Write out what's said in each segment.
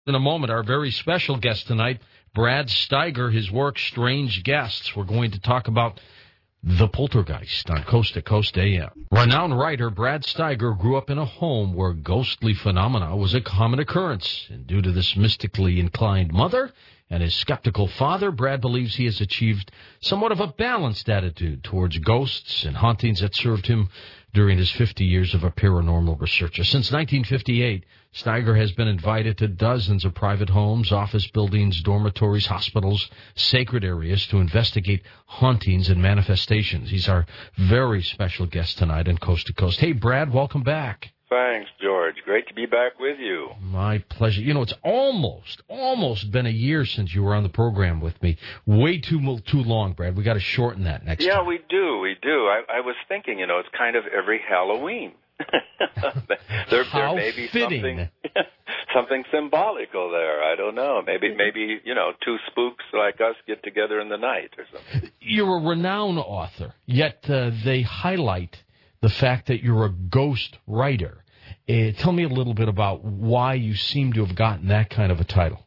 In a moment, our very special guest tonight, Brad Steiger, his work, Strange Guests. We're going to talk about The Poltergeist on Coast to Coast AM. Renowned writer Brad Steiger grew up in a home where ghostly phenomena was a common occurrence. And due to this mystically inclined mother and his skeptical father, Brad believes he has achieved somewhat of a balanced attitude towards ghosts and hauntings that served him during his 50 years of a paranormal researcher. Since 1958, Steiger has been invited to dozens of private homes, office buildings, dormitories, hospitals, sacred areas to investigate hauntings and manifestations. He's our very special guest tonight on Coast to Coast. Hey, Brad, welcome back. Thanks, George. Great to be back with you. My pleasure. You know, it's almost been a year since you were on the program with me. Way too long, Brad. We got to shorten that next time. Yeah, we do. I was thinking, it's kind of every Halloween. there may be something symbolical there. I don't know. Maybe two spooks like us get together in the night or something. You're a renowned author, yet they highlight the fact that you're a ghost writer. Tell me a little bit about why you seem to have gotten that kind of a title.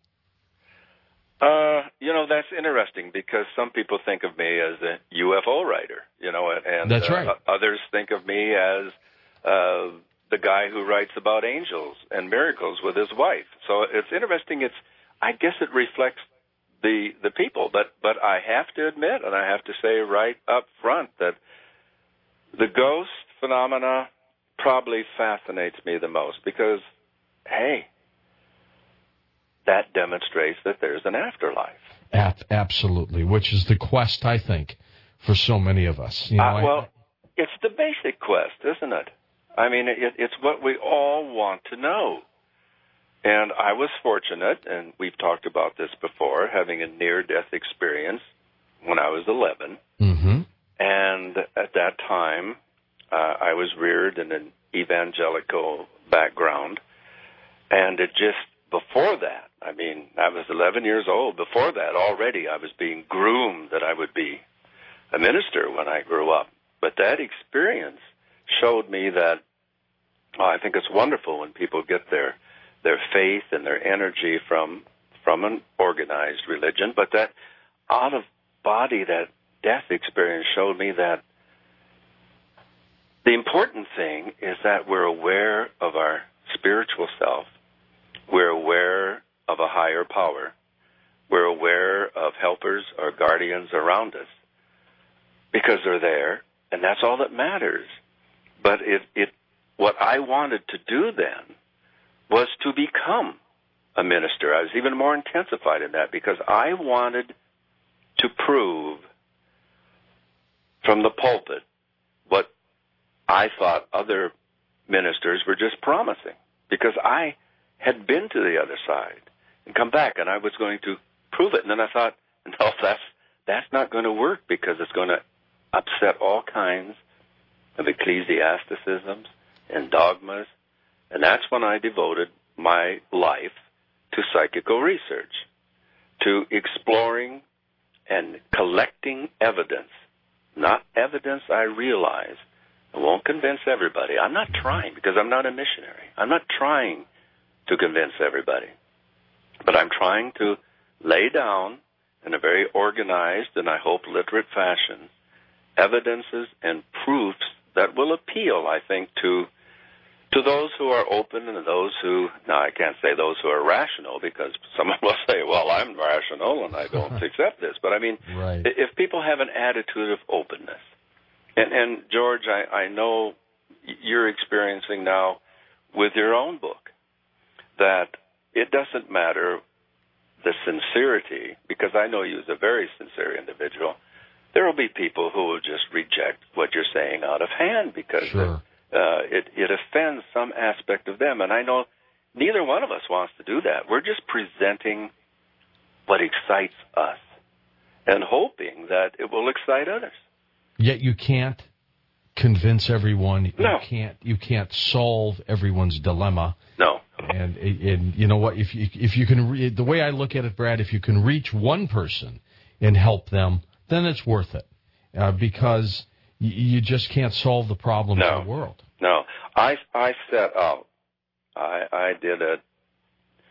That's interesting because some people think of me as a UFO writer, and that's right. Others think of me as the guy who writes about angels and miracles with his wife. So it's interesting. I guess it reflects the people, but I have to admit, and I have to say right up front that the ghost phenomena probably fascinates me the most because, hey, that demonstrates that there's an afterlife. Absolutely, which is the quest, I think, for so many of us. It's the basic quest, isn't it? I mean, it's what we all want to know. And I was fortunate, and we've talked about this before, having a near-death experience when I was 11. Mm-hmm. And at that time, I was reared in an evangelical background. And before that, I was 11 years old. Before that, already I was being groomed that I would be a minister when I grew up. But that experience showed me that, I think it's wonderful when people get their faith and their energy from an organized religion, but that out-of-body, that death experience showed me that the important thing is that we're aware of our spiritual self. We're aware of a higher power. We're aware of helpers or guardians around us because they're there, and that's all that matters. But what I wanted to do then was to become a minister. I was even more intensified in that because I wanted to prove from the pulpit what I thought other ministers were just promising, because I had been to the other side and come back, and I was going to prove it. And then I thought, no, that's not going to work because it's going to upset all kinds of ecclesiasticisms and dogmas. And that's when I devoted my life to psychical research, to exploring and collecting evidence, not evidence I realize. I won't convince everybody. I'm not trying, because I'm not a missionary. I'm not trying to convince everybody. But I'm trying to lay down in a very organized and I hope literate fashion evidences and proofs that will appeal, I think, to those who are open and those who, now I can't say those who are rational, because someone will say, well, I'm rational and I don't accept this. But I mean, right. If people have an attitude of openness, and George, I know you're experiencing now with your own book that it doesn't matter the sincerity, because I know you as a very sincere individual. There will be people who will just reject what you're saying out of hand because sure. It offends some aspect of them. And I know neither one of us wants to do that. We're just presenting what excites us and hoping that it will excite others. Yet you can't convince everyone. No. You can't solve everyone's dilemma. No. And you know what? If you can, the way I look at it, Brad, if you can reach one person and help them, then it's worth it, because you just can't solve the problems of the world. No, I set out. I did a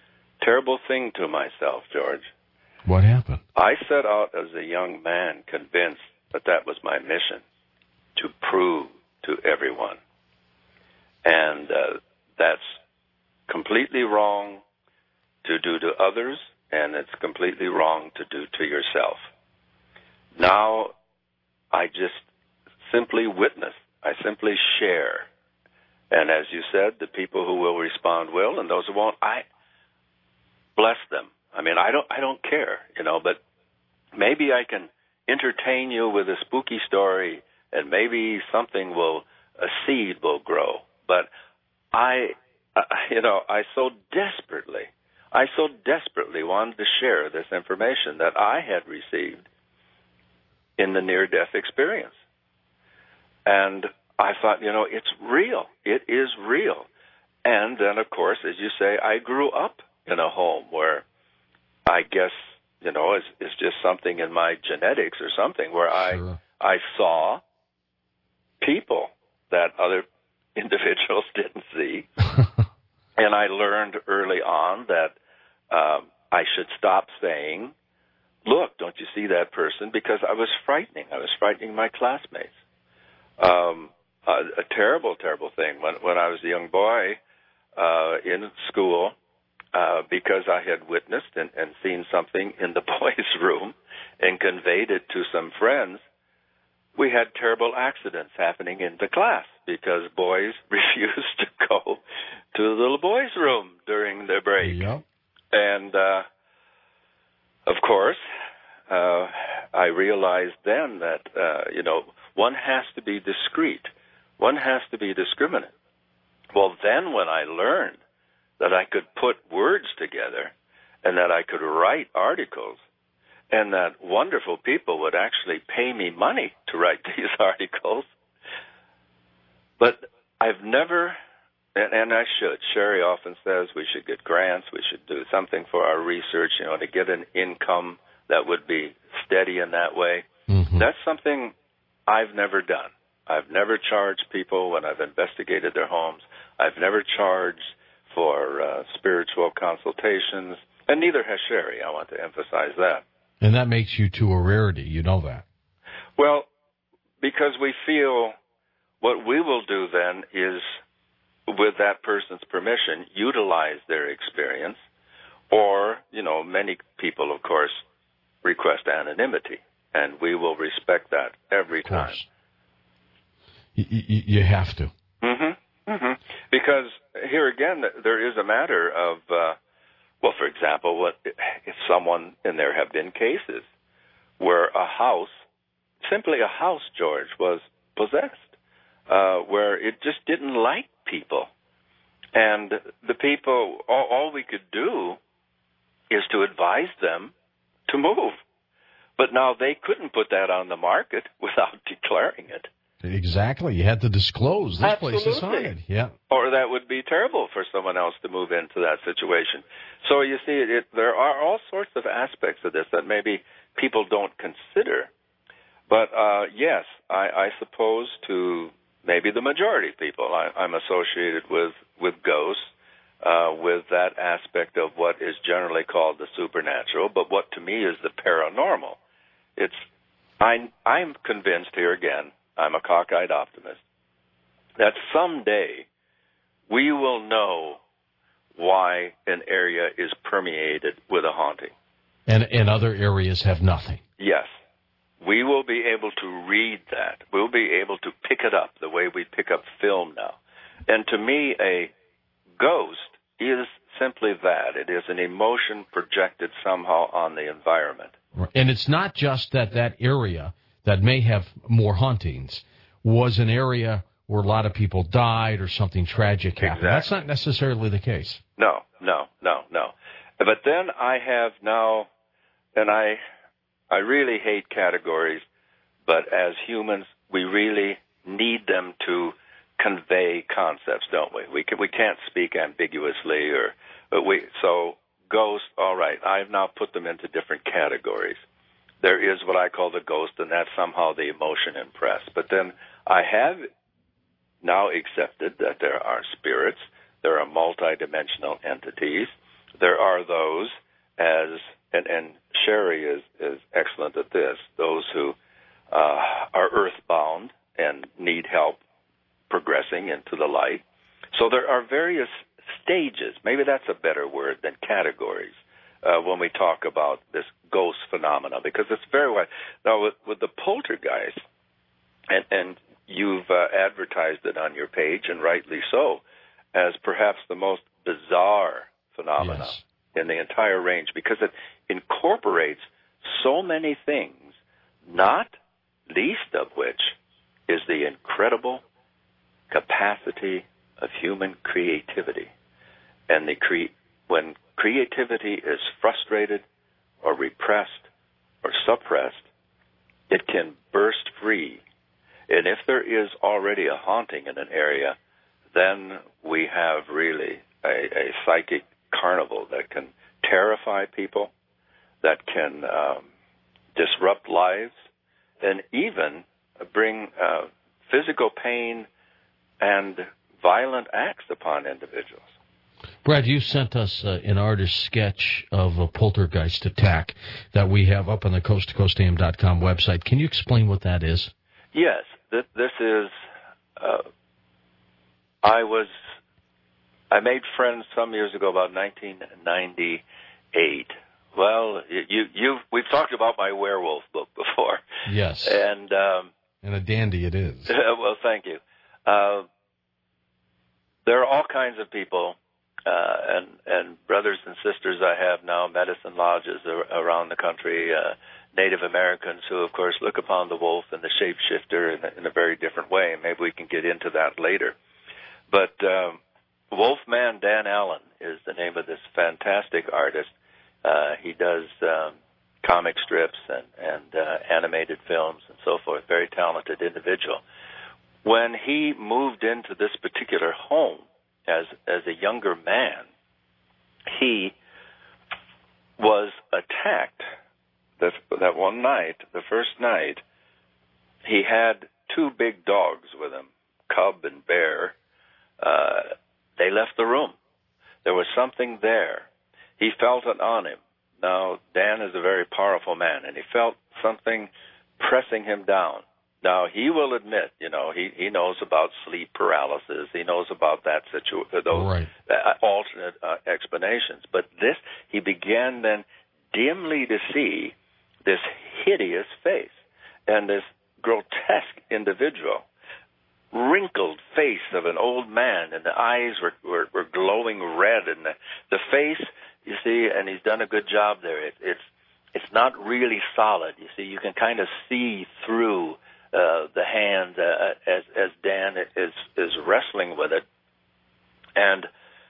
terrible thing to myself, George. What happened? I set out as a young man convinced that that was my mission, to prove to everyone. And that's completely wrong to do to others, and it's completely wrong to do to yourself. Now, I just simply witness. I simply share. And as you said, the people who will respond will, and those who won't, I bless them. I mean, I don't care, but maybe I can entertain you with a spooky story, and maybe a seed will grow. But I so desperately wanted to share this information that I had received in the near-death experience. And I thought, it's real. It is real. And then, of course, as you say, I grew up in a home where I guess, it's just something in my genetics or something where Sure. I saw people that other individuals didn't see. And I learned early on that I should stop saying, look, don't you see that person? Because I was frightening. I was frightening my classmates. A terrible, terrible thing. When I was a young boy in school, because I had witnessed and seen something in the boys' room and conveyed it to some friends, we had terrible accidents happening in the class because boys refused to go to the little boys' room during their break. Yep. And, of course, I realized then that, one has to be discreet. One has to be discriminate. Well, then when I learned that I could put words together and that I could write articles and that wonderful people would actually pay me money to write these articles. But I've never, and I should, Sherry often says we should get grants, we should do something for our research, to get an income that would be steady in that way. Mm-hmm. That's something I've never done. I've never charged people when I've investigated their homes. I've never charged for spiritual consultations, and neither has Sherry. I want to emphasize that. And that makes you to a rarity. You know that. Well, because we feel what we will do then is, with that person's permission, utilize their experience, or, many people, of course, request anonymity, and we will respect that every time. You have to. Mm-hmm. Mm-hmm. Because here again, there is a matter of, for example, if someone, and there have been cases where a house, George, was possessed, where it just didn't like people. And the people, all we could do is to advise them to move. But now they couldn't put that on the market without declaring it. Exactly. You had to disclose this Absolutely. place is haunted. Yeah. Or that would be terrible for someone else to move into that situation. So you see, there are all sorts of aspects of this that maybe people don't consider. But yes, I suppose to maybe the majority of people, I'm associated with ghosts, with that aspect of what is generally called the supernatural, but what to me is the paranormal. I'm convinced here again, I'm a cockeyed optimist, that someday we will know why an area is permeated with a haunting. And other areas have nothing. Yes. We will be able to read that. We'll be able to pick it up the way we pick up film now. And to me, a ghost is simply that. It is an emotion projected somehow on the environment. And it's not just that area that may have more hauntings was an area where a lot of people died or something tragic happened. Exactly. That's not necessarily the case. No. But then I have now, and I really hate categories, but as humans, we really need them to convey concepts, don't we? We can't speak ambiguously, so ghosts, all right, I've now put them into different categories. There is what I call the ghost, and that's somehow the emotion impressed. But then I have now accepted that there are spirits, there are multidimensional entities, There are those, and Sherry is excellent at this, those who are earthbound and need help progressing into the light. So there are various stages, maybe that's a better word than categories, when we talk about this ghost phenomena, because it's very wide. Now, with the poltergeist, and you've advertised it on your page, and rightly so, as perhaps the most bizarre phenomena in the entire range, because it incorporates so many things, not least of which is the incredible capacity of human creativity. And when creativity is frustrated or repressed or suppressed, it can burst free. And if there is already a haunting in an area, then we have really a psychic carnival that can terrify people, that can disrupt lives, and even bring physical pain and violent acts upon individuals. Brad, you sent us an artist's sketch of a poltergeist attack that we have up on the coasttocoastam.com website. Can you explain what that is? Yes. This is... I made friends some years ago, about 1998. Well, we've talked about my werewolf book before. Yes. And a dandy it is. Well, thank you. There are all kinds of people, and brothers and sisters I have now, medicine lodges around the country, Native Americans who, of course, look upon the wolf and the shapeshifter in a very different way, and maybe we can get into that later. But Wolfman Dan Allen is the name of this fantastic artist. He does comic strips and animated films and so forth, very talented individual. When he moved into this particular home as a younger man, he was attacked that one night, the first night. He had two big dogs with him, Cub and Bear. They left the room. There was something there. He felt it on him. Now, Dan is a very powerful man, and he felt something pressing him down. Now, he will admit, he knows about sleep paralysis. He knows about that those alternate explanations. But he began then dimly to see this hideous face and this grotesque individual, wrinkled face of an old man, and the eyes were glowing red, and the face, you see, and he's done a good job there. It's not really solid. You see, you can kind of see through the hand as Dan is wrestling with it. And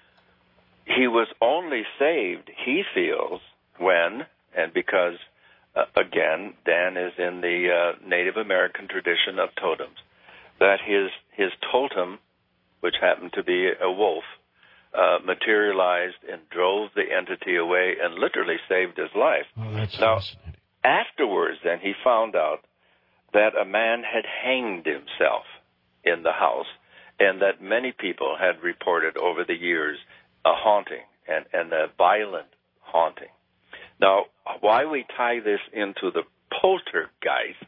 he was only saved, he feels, because, again, Dan is in the Native American tradition of totems, that his totem, which happened to be a wolf, materialized and drove the entity away and literally saved his life. Oh, that's now, fascinating. Afterwards, then, he found out that a man had hanged himself in the house, and that many people had reported over the years a haunting and a violent haunting. Now, why we tie this into the poltergeist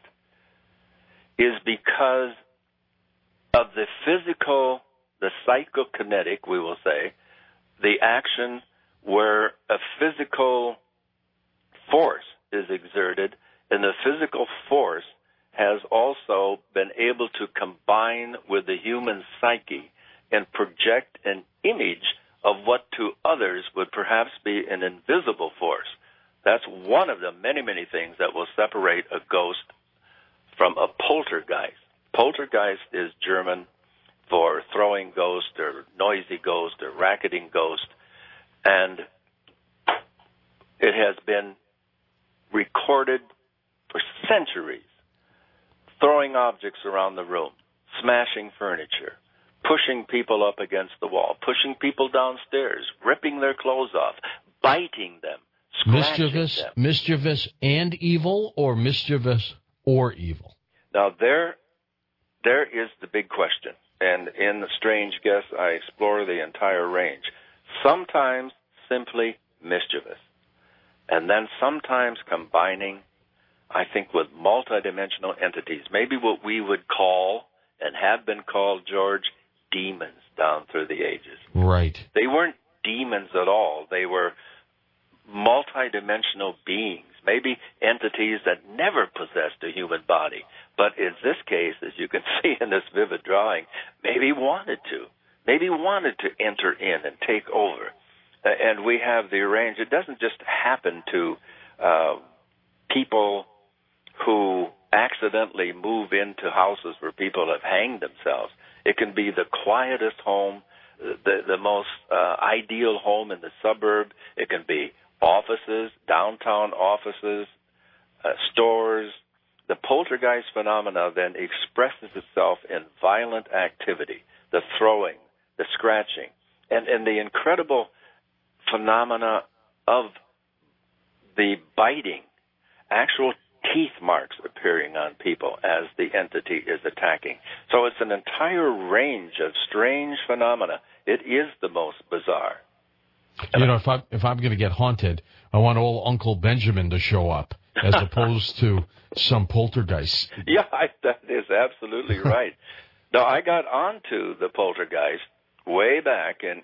is because of the physical, the psychokinetic, we will say, the action where a physical force is exerted, and the physical force has also been able to combine with the human psyche and project an image of what to others would perhaps be an invisible force. That's one of the many, many things that will separate a ghost from a poltergeist. Poltergeist is German for throwing ghost or noisy ghost or racketing ghost, and it has been recorded for centuries, throwing objects around the room, smashing furniture, pushing people up against the wall, pushing people downstairs, ripping their clothes off, biting them, scratching them. Mischievous and evil, or mischievous or evil? Now, there is the big question. And in The Strange Guest, I explore the entire range. Sometimes simply mischievous. And then sometimes combining, I think, with multidimensional entities, maybe what we would call, and have been called, George, demons down through the ages. Right. They weren't demons at all. They were multidimensional beings, maybe entities that never possessed a human body. But in this case, as you can see in this vivid drawing, maybe wanted to enter in and take over. And we have the arrange. It doesn't just happen to people who accidentally move into houses where people have hanged themselves. It can be the quietest home, the most ideal home in the suburb. It can be offices, downtown offices, stores. The poltergeist phenomena then expresses itself in violent activity, the throwing, the scratching, and the incredible phenomena of the biting, actual teeth marks appearing on people as the entity is attacking. So it's an entire range of strange phenomena. It is the most bizarre. You know, if I'm going to get haunted, I want old Uncle Benjamin to show up as opposed to some poltergeist. Yeah, that is absolutely right. Now, I got onto the poltergeist way back in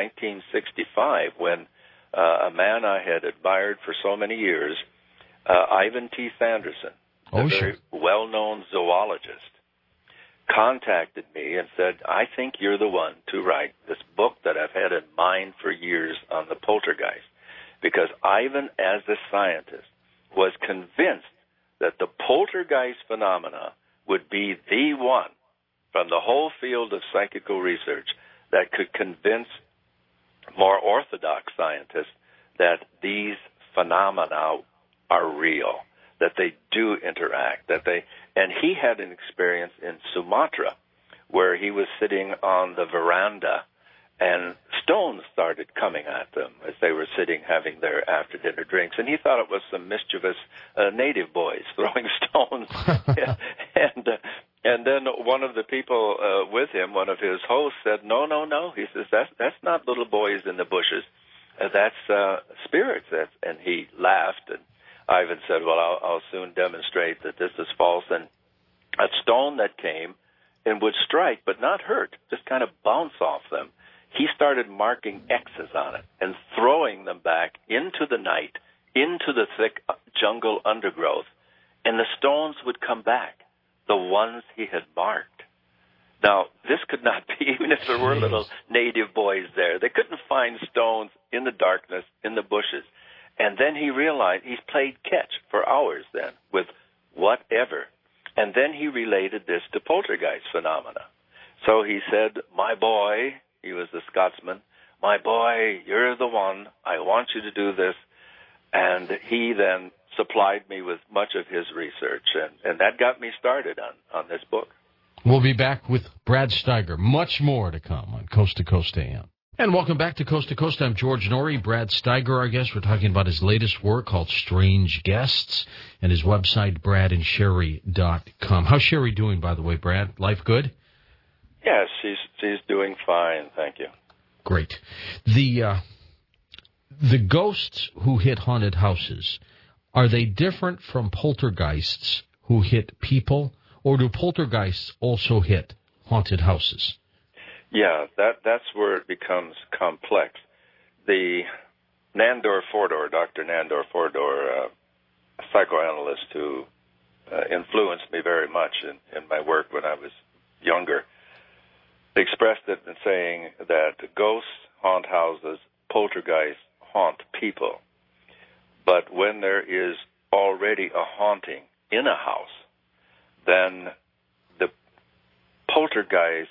1965 when a man I had admired for so many years, Ivan T. Sanderson, a very well-known zoologist, contacted me and said, I think you're the one to write this book that I've had in mind for years on the poltergeist. Because Ivan, as a scientist, was convinced that the poltergeist phenomena would be the one from the whole field of psychical research that could convince more orthodox scientists that these phenomena are real, that they do interact, and he had an experience in Sumatra where he was sitting on the veranda and stones started coming at them as they were sitting having their after-dinner drinks. And he thought it was some mischievous native boys throwing stones. And then one of the people with him, one of his hosts, said, no. He says, that's not little boys in the bushes. That's spirits. And he laughed, and Ivan said, well, I'll soon demonstrate that this is false. And a stone that came and would strike but not hurt, just kind of bounce off them, he started marking X's on it and throwing them back into the night, into the thick jungle undergrowth, and the stones would come back, the ones he had marked. Now, this could not be, even if there were little native boys there. They couldn't find stones in the darkness, in the bushes. And then he realized he's played catch for hours then with whatever. And then he related this to poltergeist phenomena. So he said, my boy, he was a Scotsman, my boy, you're the one. I want you to do this. And he then supplied me with much of his research. And that got me started on this book. We'll be back with Brad Steiger. Much more to come on Coast to Coast AM. And welcome back to Coast. I'm George Norrie. Brad Steiger, our guest. We're talking about his latest work called Strange Guests and his website, bradandSherry.com. How's Sherry doing, by the way, Brad? Life good? Yes, she's doing fine. Thank you. Great. The ghosts who hit haunted houses, are they different from poltergeists who hit people, or do poltergeists also hit haunted houses? Yeah, that's where it becomes complex. The Nandor Fodor, Dr. Nandor Fodor, a psychoanalyst who influenced me very much in my work when I was younger, expressed it in saying that ghosts haunt houses, poltergeists haunt people. But when there is already a haunting in a house, then the poltergeist,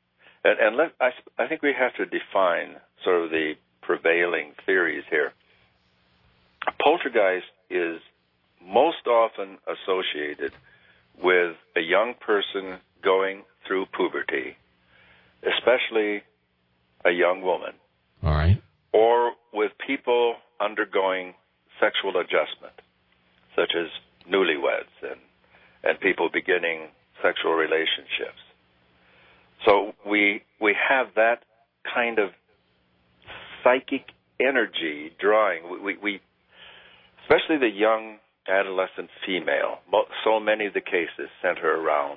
I think we have to define sort of the prevailing theories here. A poltergeist is most often associated with a young person going through puberty, especially a young woman. All right. Or with people undergoing sexual adjustment, such as newlyweds and people beginning sexual relationships. So we have that kind of psychic energy drawing. We especially the young adolescent female, so many of the cases center around.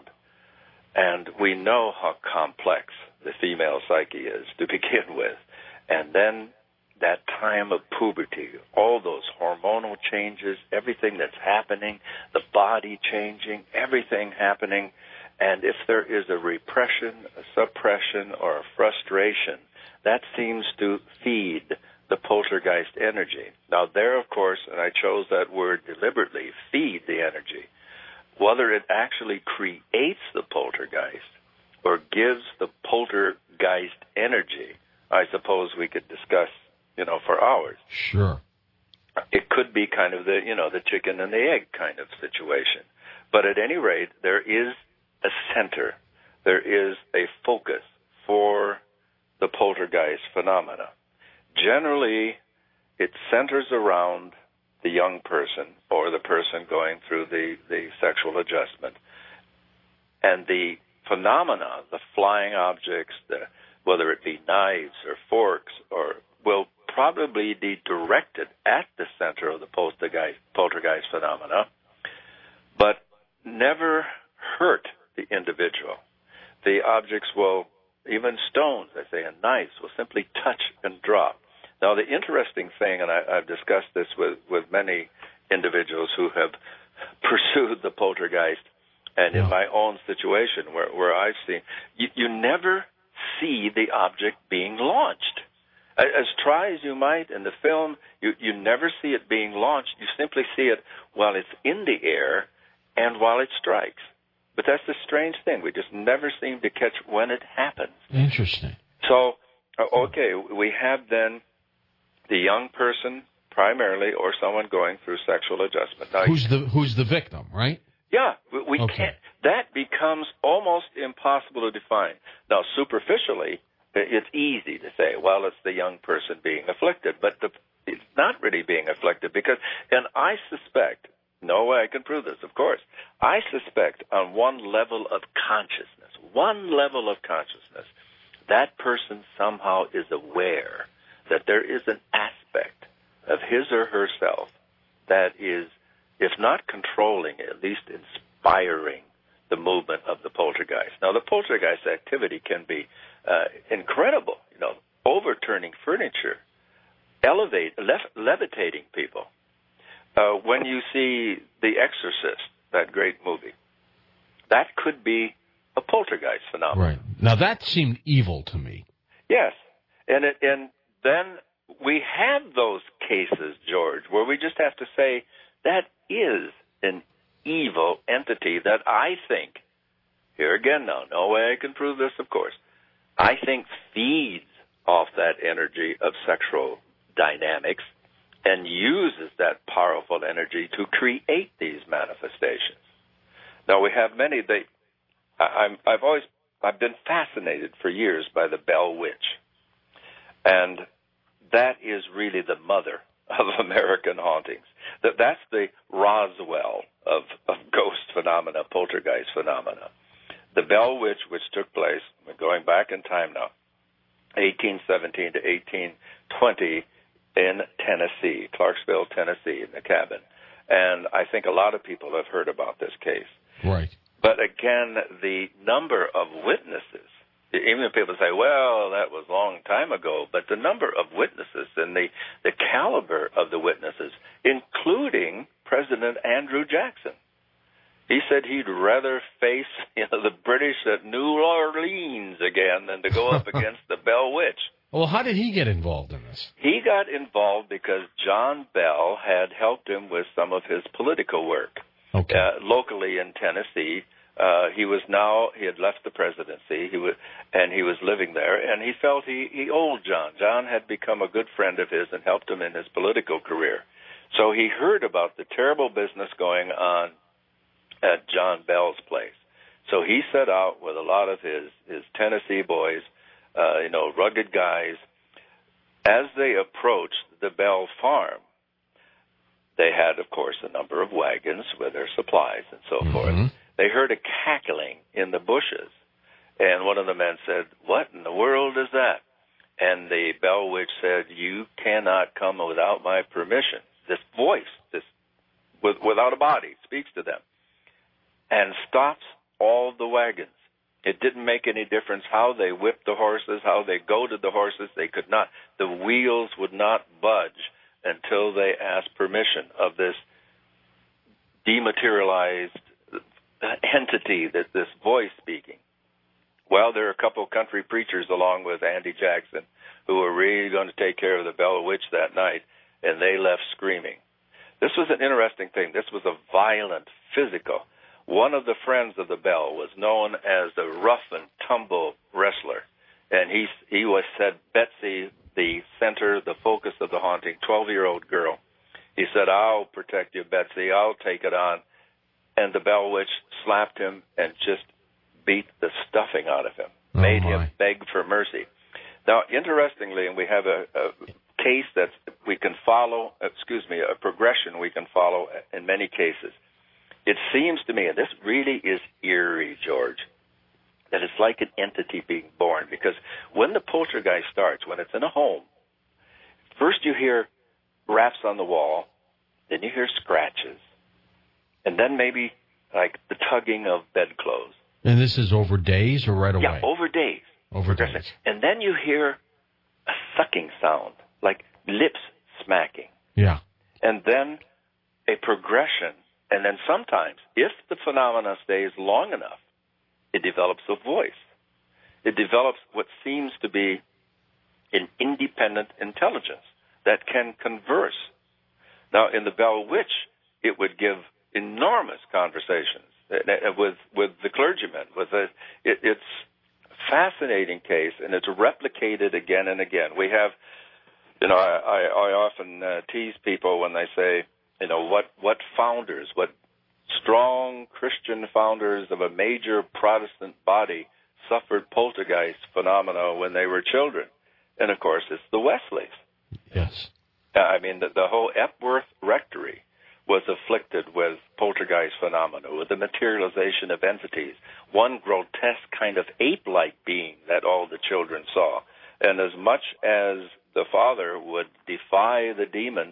And we know how complex the female psyche is to begin with. And then that time of puberty, all those hormonal changes, everything that's happening, the body changing, everything happening. And if there is a repression, a suppression, or a frustration, that seems to feed the poltergeist energy. Now there, of course, and I chose that word deliberately, feed the energy. Whether it actually creates the poltergeist or gives the poltergeist energy, I suppose we could discuss, for hours. Sure. It could be kind of the chicken and the egg kind of situation. But at any rate, there is a center. There is a focus for the poltergeist phenomena. Generally, it centers around the young person or the person going through the sexual adjustment. And the phenomena, the flying objects, whether it be knives or forks, will probably be directed at the center of the poltergeist phenomena, but never hurt the individual. The objects will, even stones, I say, and knives, will simply touch and drop. Now, the interesting thing, and I've discussed this with many individuals who have pursued the poltergeist, and in my own situation where I've seen, you never see the object being launched. As try as you might in the film, you never see it being launched. You simply see it while it's in the air and while it strikes. But that's the strange thing. We just never seem to catch when it happens. Interesting. So, okay, we have then the young person primarily, or someone going through sexual adjustment. Now, who's the victim, right? Yeah, we can't. That becomes almost impossible to define. Now, superficially, it's easy to say, well, it's the young person being afflicted, but it's not really being afflicted because, and I suspect, no way I can prove this, of course, I suspect on one level of consciousness, that person somehow is aware that there is an aspect of his or herself that is, if not controlling, at least inspiring the movement of the poltergeist. Now, the poltergeist activity can be incredible, overturning furniture, levitating people. When you see The Exorcist, that great movie, that could be a poltergeist phenomenon. Right. Now, that seemed evil to me. Yes. And then we have those cases, George, where we just have to say that is an evil entity that I think, here again now, no way I can prove this, of course, I think feeds off that energy of sexual dynamics and uses that powerful energy to create these manifestations. Now, we have many. I've been fascinated for years by the Bell Witch, and that is really the mother of American hauntings. That's the Roswell of ghost phenomena, poltergeist phenomena. The Bell Witch, which took place, we're going back in time now, 1817 to 1820 in Tennessee, Clarksville, Tennessee, in the cabin. And I think a lot of people have heard about this case. Right. But again, the number of witnesses, even if people say, well, that was a long time ago, but the number of witnesses and the caliber of the witnesses, including President Andrew Jackson. He said he'd rather face the British at New Orleans again than to go up against the Bell Witch. Well, how did he get involved in this? He got involved because John Bell had helped him with some of his political work. Okay. Locally in Tennessee. He had left the presidency, and he was living there, and he felt he owed John. John had become a good friend of his and helped him in his political career. So he heard about the terrible business going on at John Bell's place. So he set out with a lot of his Tennessee boys, rugged guys. As they approached the Bell farm, they had, of course, a number of wagons with their supplies and so forth. They heard a cackling in the bushes, and one of the men said, "What in the world is that?" and the bell witch said, "You cannot come without my permission." This voice, without a body, speaks to them and stops all the wagons. It didn't make any difference how they whipped the horses, how they goaded the horses. They could not. The wheels would not budge until they asked permission of this dematerialized entity, that this voice speaking. Well, there are a couple of country preachers along with Andy Jackson who were really going to take care of the Bell Witch that night, and they left screaming. This was an interesting thing. This was a violent, physical. One of the friends of the Bell was known as the rough and tumble wrestler, and he was said, Betsy, the center, the focus of the haunting, 12-year-old girl. He said, "I'll protect you, Betsy. I'll take it on." And the Bell Witch slapped him and just beat the stuffing out of him, made him beg for mercy. Now, interestingly, and we have a case that we can follow, a progression we can follow in many cases. It seems to me, and this really is eerie, George, that it's like an entity being born, because when the poltergeist starts, when it's in a home, first you hear raps on the wall, then you hear scratches, and then maybe like the tugging of bedclothes. And this is over days or right away? Yeah, over days. Over days. And then you hear a sucking sound, like lips smacking. Yeah. And then a progression. And then sometimes, if the phenomena stays long enough, it develops a voice. It develops what seems to be an independent intelligence that can converse. Now, in the Bell Witch, it would give enormous conversations with the clergymen. It's a fascinating case, and it's replicated again and again. We have, I often tease people when they say, what founders, what strong Christian founders of a major Protestant body suffered poltergeist phenomena when they were children. And, of course, it's the Wesleys. Yes. I mean, the whole Epworth Rectory was afflicted with poltergeist phenomena, with the materialization of entities, one grotesque kind of ape-like being that all the children saw. And as much as the father would defy the demon,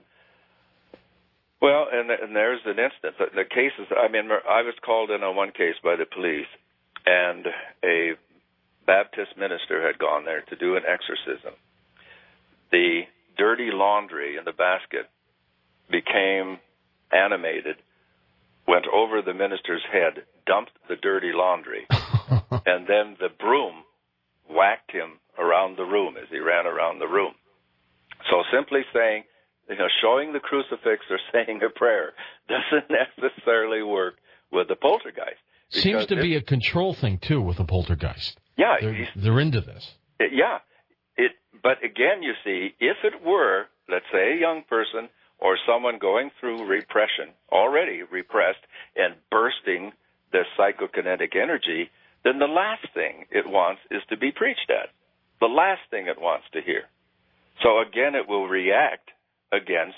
well, and there's an instance. The cases, I was called in on one case by the police, and a Baptist minister had gone there to do an exorcism. The dirty laundry in the basket became animated, went over the minister's head, dumped the dirty laundry, and then the broom whacked him around the room as he ran around the room. So simply saying, showing the crucifix or saying a prayer doesn't necessarily work with the poltergeist. Seems to be a control thing, too, with the poltergeist. Yeah. They're into this. Yeah. But again, you see, if it were, let's say, a young person or someone going through repression, already repressed, and bursting the psychokinetic energy, then the last thing it wants is to be preached at. The last thing it wants to hear. So again, it will react against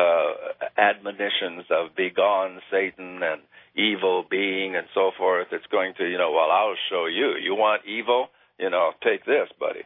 admonitions of begone Satan and evil being and so forth. It's going to, I'll show you. You want evil? Take this, buddy.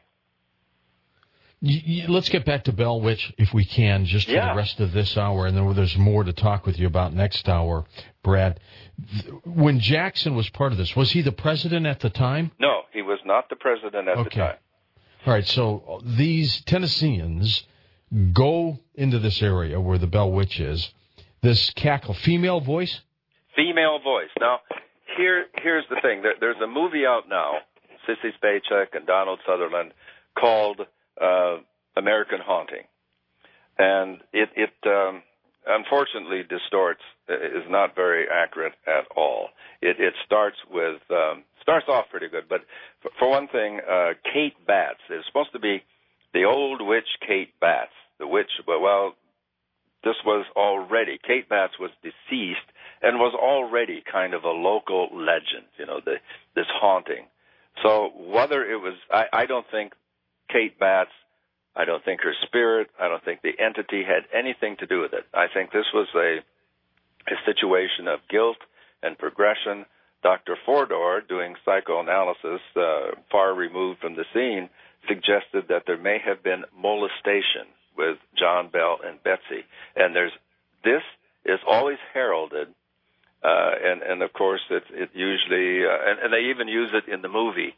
Let's get back to Bell Witch, if we can, just for the rest of this hour, and then there's more to talk with you about next hour, Brad. When Jackson was part of this, was he the president at the time? No, he was not the president at the time. All right, so these Tennesseans go into this area where the Bell Witch is. This cackle, female voice? Female voice. Now, here's the thing. There's a movie out now, Sissy Spacek and Donald Sutherland, called American Haunting. And it unfortunately distorts, is not very accurate at all. It starts off pretty good. But for one thing, Kate Batts is supposed to be the old witch Kate Batts. The witch, this was already, Kate Batts was deceased and was already kind of a local legend, this haunting. So whether it was, I don't think Kate Batts, I don't think her spirit, I don't think the entity had anything to do with it. I think this was a situation of guilt and progression. Dr. Fordor, doing psychoanalysis far removed from the scene, suggested that there may have been molestation with John Bell and Betsy. And this is always heralded, and of course it usually, and they even use it in the movie.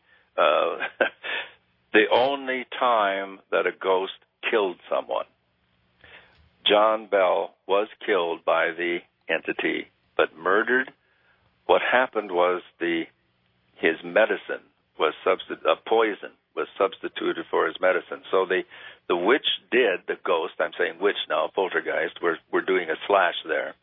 The only time that a ghost killed someone. John Bell was killed by the entity, but murdered. What happened was his medicine was poison was substituted for his medicine. So the witch the ghost, I'm saying witch now, poltergeist, we're doing a slash there,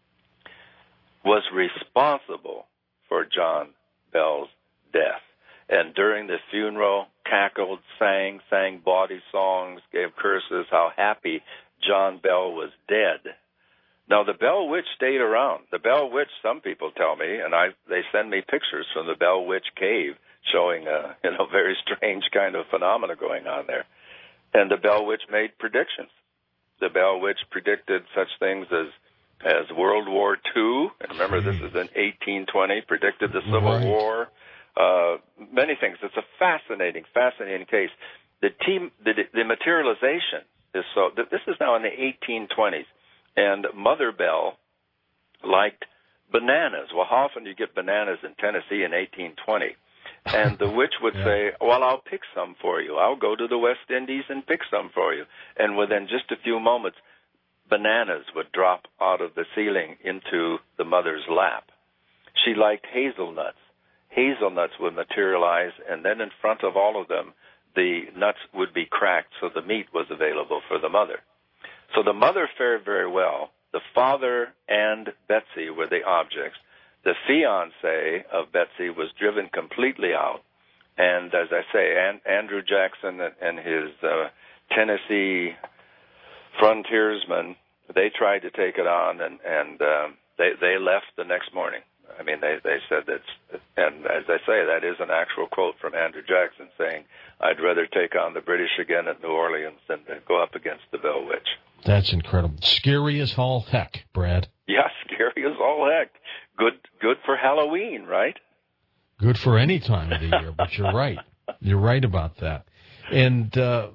was responsible for John Bell's death. And during the funeral, cackled, sang bawdy songs, gave curses, how happy John Bell was dead. Now, the Bell Witch stayed around. The Bell Witch, some people tell me, and they send me pictures from the Bell Witch cave showing a very strange kind of phenomena going on there. And the Bell Witch made predictions. The Bell Witch predicted such things as World War II. And remember, this is in 1820, predicted the Civil War. Many things. It's a fascinating case. The materialization is so. This is now in the 1820s, and Mother Bell liked bananas. Well, how often do you get bananas in Tennessee in 1820? And the witch would say, well, I'll pick some for you. I'll go to the West Indies and pick some for you. And within just a few moments, bananas would drop out of the ceiling into the mother's lap. She liked hazelnuts. Hazelnuts would materialize, and then in front of all of them, the nuts would be cracked so the meat was available for the mother. So the mother fared very well. The father and Betsy were the objects. The fiancé of Betsy was driven completely out. And as I say, Andrew Jackson and his Tennessee frontiersmen, they tried to take it on, and they left the next morning. I mean, they said that's, and as I say, that is an actual quote from Andrew Jackson saying, I'd rather take on the British again at New Orleans than to go up against the Bell Witch. That's incredible. Scary as all heck, Brad. Yeah, scary as all heck. Good for Halloween, right? Good for any time of the year, but you're right. You're right about that. And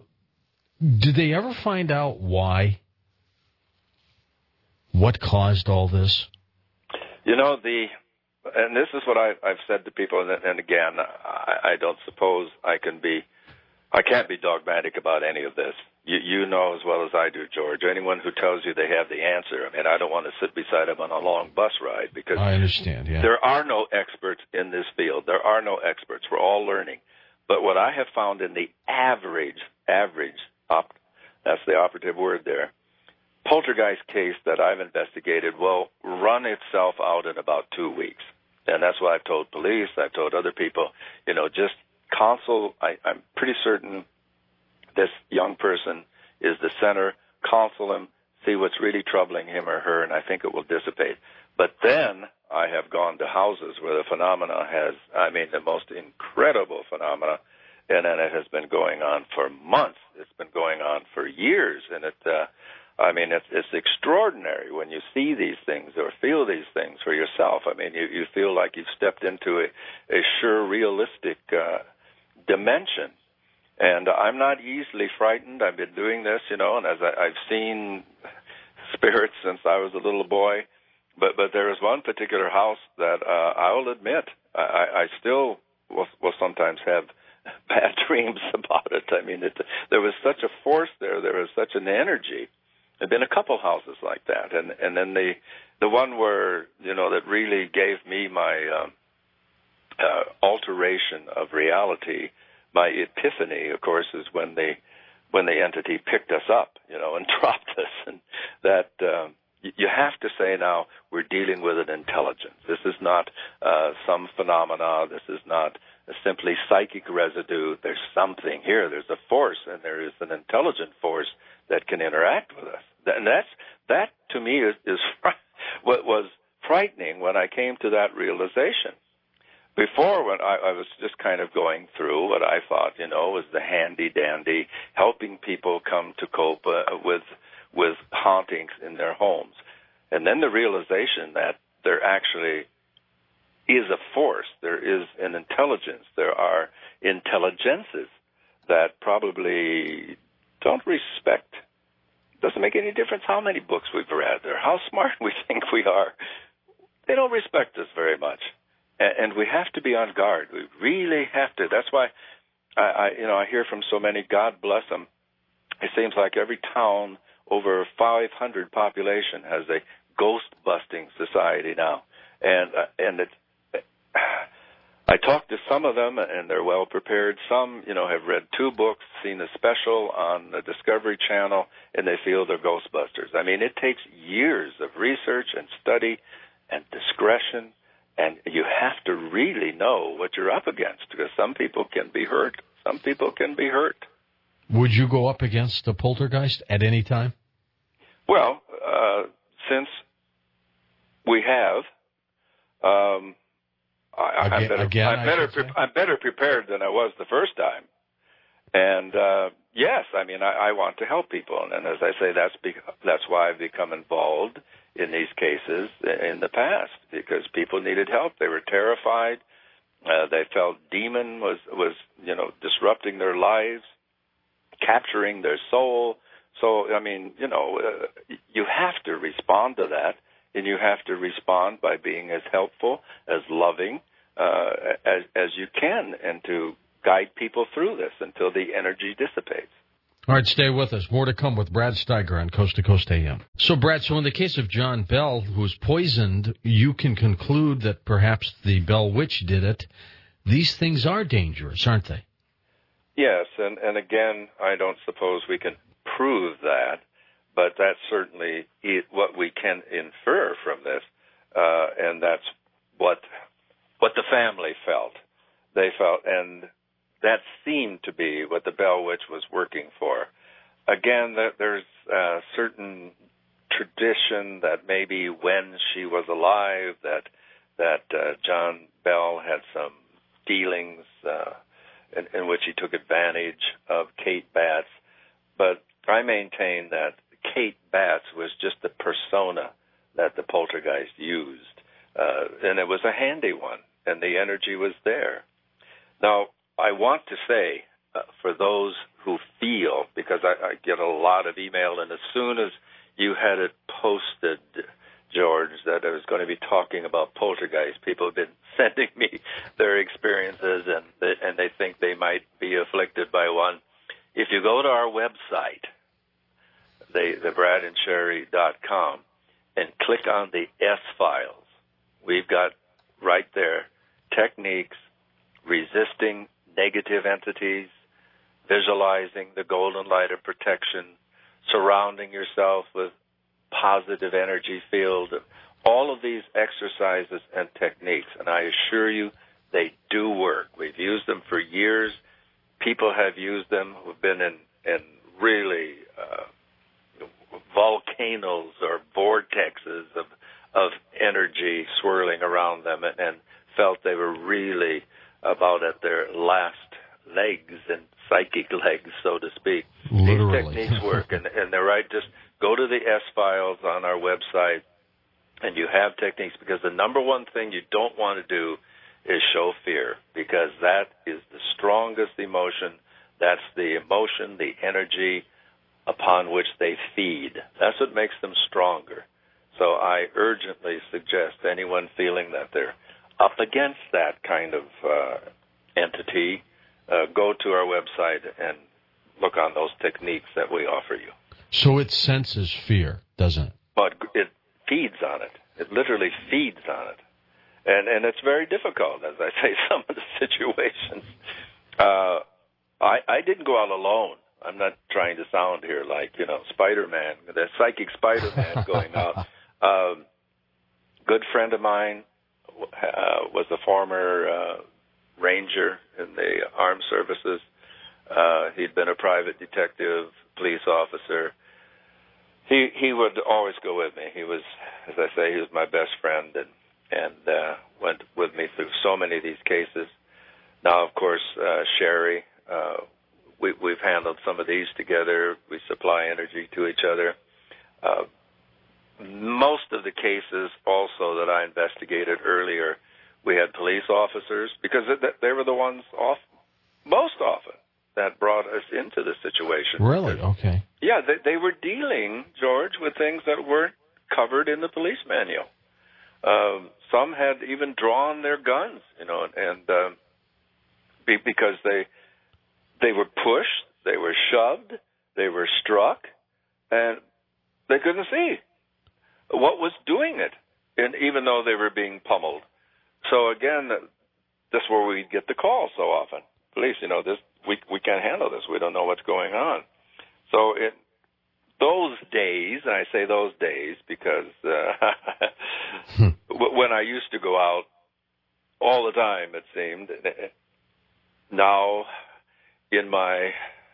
did they ever find out why? What caused all this? You know, and this is what I've said to people, and again, I don't suppose I can't be dogmatic about any of this. You know as well as I do, George. Anyone who tells you they have the answer, I mean, I don't want to sit beside them on a long bus ride because I understand. Yeah. There are no experts in this field. There are no experts. We're all learning. But what I have found in the average, that's the operative word there, poltergeist case that I've investigated will run itself out in about 2 weeks. And that's what I've told police. I've told other people, just consult. I'm pretty certain this young person is the center. Counsel him, see what's really troubling him or her, and I think it will dissipate. But then I have gone to houses where the phenomena the most incredible phenomena, and then it has been going on for months. It's been going on for years, and it's extraordinary when you see these things or feel these things for yourself. I mean, you feel like you've stepped into a sure realistic dimension. And I'm not easily frightened. I've been doing this, and as I've seen spirits since I was a little boy. But there is one particular house that I will admit I still will sometimes have bad dreams about it. I mean, there was such a force there. There was such an energy. There have been a couple houses like that. And then the one where, that really gave me my alteration of reality, my epiphany, of course, is when the entity picked us up, and dropped us. And that you have to say now we're dealing with an intelligence. This is not some phenomena. This is not simply psychic residue. There's something here. There's a force, and there is an intelligent force that can interact with us. And that to me is what was frightening when I came to that realization. Before, when I was just kind of going through what I thought, was the handy-dandy, helping people come to cope with hauntings in their homes. And then the realization that there actually is a force, there is an intelligence, there are intelligences that probably don't respect. Doesn't make any difference how many books we've read or how smart we think we are. They don't respect us very much, and we have to be on guard. We really have to. That's why I hear from so many. God bless them. It seems like every town over 500 population has a ghost busting society now, and it's. I talked to some of them, and they're well prepared. Some, have read 2 books, seen a special on the Discovery Channel, and they feel they're Ghostbusters. I mean, it takes years of research and study and discretion, and you have to really know what you're up against, because some people can be hurt. Some people can be hurt. Would you go up against a poltergeist at any time? Well, since we have... I'm better prepared than I was the first time. And yes, I mean, I want to help people, and as I say, that's why I've become involved in these cases in the past, because people needed help. They were terrified. They felt demon was disrupting their lives, capturing their soul. So I mean, you have to respond to that. And you have to respond by being as helpful, as loving as you can, and to guide people through this until the energy dissipates. All right, stay with us. More to come with Brad Steiger on Coast to Coast AM. So, Brad, in the case of John Bell, who was poisoned, you can conclude that perhaps the Bell Witch did it. These things are dangerous, aren't they? Yes, and again, I don't suppose we can prove that. But that's certainly what we can infer from this, and that's what the family felt. They felt, and that seemed to be what the Bell Witch was working for. Again, there's a certain tradition that maybe when she was alive, that John Bell had some dealings in which he took advantage of Kate Batts. But I maintain that Kate Batts was just the persona that the poltergeist used, and it was a handy one, and the energy was there. Now, I want to say, for those who feel, because I get a lot of email, and as soon as you had it posted, George, that I was going to be talking about poltergeist, people have been sending me their experiences, and they think they might be afflicted by one. If you go to our website, the BradandSherry.com, and click on the S-Files, we've got right there techniques, resisting negative entities, visualizing the golden light of protection, surrounding yourself with positive energy field, all of these exercises and techniques, and I assure you they do work. We've used them for years. People have used them who've been in really volcanoes or vortexes of energy swirling around them, and felt they were really about at their last legs and psychic legs, so to speak. Literally. These techniques work, and they're right. Just go to the S-Files on our website, and you have techniques, because the number one thing you don't want to do is show fear, because that is the strongest emotion. That's the emotion, the energy upon which they feed. That's what makes them stronger. So I urgently suggest anyone feeling that they're up against that kind of entity, go to our website and look on those techniques that we offer you. So it senses fear, doesn't it? But it feeds on it. It literally feeds on it. And it's very difficult, as I say, some of the situations. I didn't go out alone. I'm not trying to sound here like, Spider-Man, the psychic Spider-Man going out. Good friend of mine was a former ranger in the armed services. He'd been a private detective, police officer. He would always go with me. He was, as I say, he was my best friend, and went with me through so many of these cases. Now, of course, Sherry, we've handled some of these together. We supply energy to each other. Most of the cases also that I investigated earlier, we had police officers, because they were the ones most often that brought us into the situation. Really? Okay. Yeah, they were dealing, George, with things that weren't covered in the police manual. Some had even drawn their guns, and because they were pushed, they were shoved, they were struck, and they couldn't see what was doing it, and even though they were being pummeled. So again, that's where we get the call so often. Police, this we can't handle this. We don't know what's going on. So those days, and I say those days because when I used to go out all the time, it seemed. Now, in my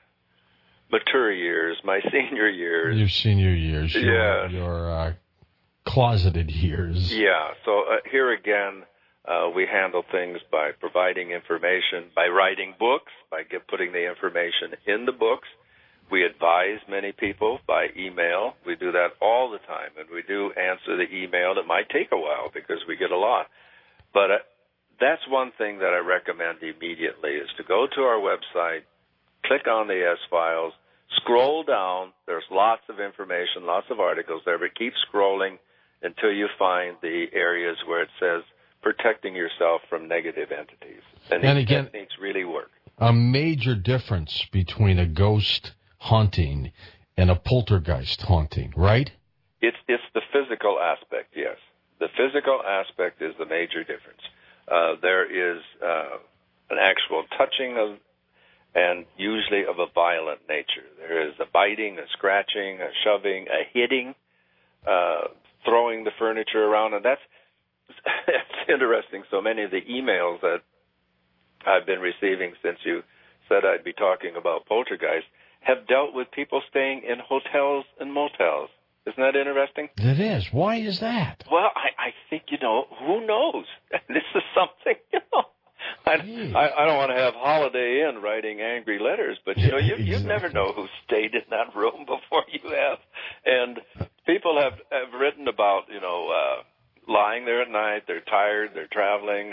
mature years, my senior years. Your senior years. Yeah. Your closeted years. Yeah. So here again, we handle things by providing information, by writing books, by putting the information in the books. We advise many people by email. We do that all the time, and we do answer the email. It might take a while because we get a lot. But that's one thing that I recommend immediately is to go to our website, click on the S-Files, scroll down. There's lots of information, lots of articles there, but keep scrolling until you find the areas where it says protecting yourself from negative entities. And these techniques really work. A major difference between a ghost haunting and a poltergeist haunting, right? It's the physical aspect, yes. The physical aspect is the major difference. There is an actual touching of, and usually of a violent nature. There is a biting, a scratching, a shoving, a hitting, throwing the furniture around, and that's interesting. So many of the emails that I've been receiving since you said I'd be talking about poltergeist have dealt with people staying in hotels and motels. Isn't that interesting? It is. Why is that? Well, I think, who knows? This is something, I don't want to have Holiday Inn writing angry letters, but, you Exactly. never know who stayed in that room before you have. And people have written about, lying there at night, they're tired, they're traveling,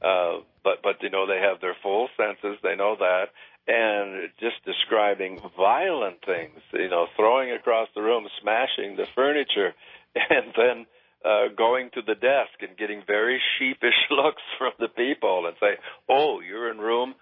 but they have their full senses, they know that. And just describing violent things, throwing across the room, smashing the furniture, and then going to the desk and getting very sheepish looks from the people and say, "Oh, you're in room?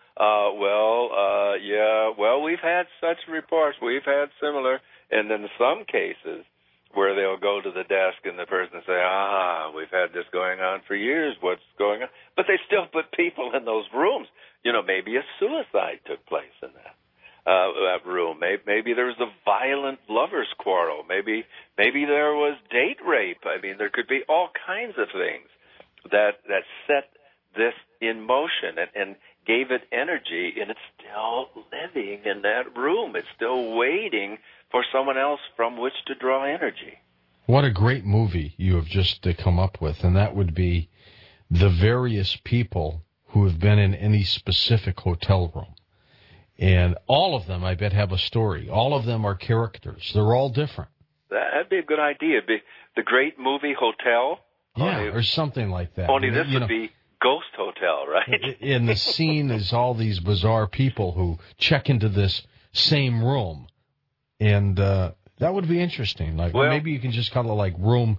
Yeah. Well, we've had such reports. We've had similar." And in some cases where they'll go to the desk and the person say, "We've had this going on for years. What's going on?" But they still put people in those rooms. Maybe a suicide took place in that room. Maybe there was a violent lover's quarrel. Maybe there was date rape. I mean, there could be all kinds of things that set this in motion and gave it energy, and it's still living in that room. It's still waiting for someone else from which to draw energy. What a great movie you have just come up with, and that would be the various people who have been in any specific hotel room. And all of them, I bet, have a story. All of them are characters. They're all different. That'd be a good idea. The great movie Hotel. Yeah, or something like that. Only this would be Ghost Hotel, right? And the scene is all these bizarre people who check into this same room. And that would be interesting. Maybe you can just call it like room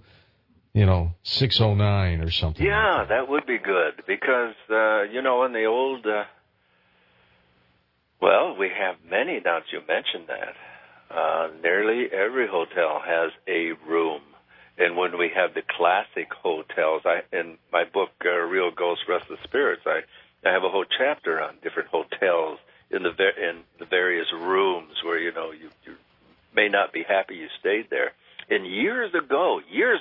609 or something. Yeah, like that would be good because, in the old, we have many, now that you mentioned that. Nearly every hotel has a room. And when we have the classic hotels, in my book, Real Ghosts, Restless Spirits, I have a whole chapter on different hotels in the various rooms where, you may not be happy you stayed there. And years ago,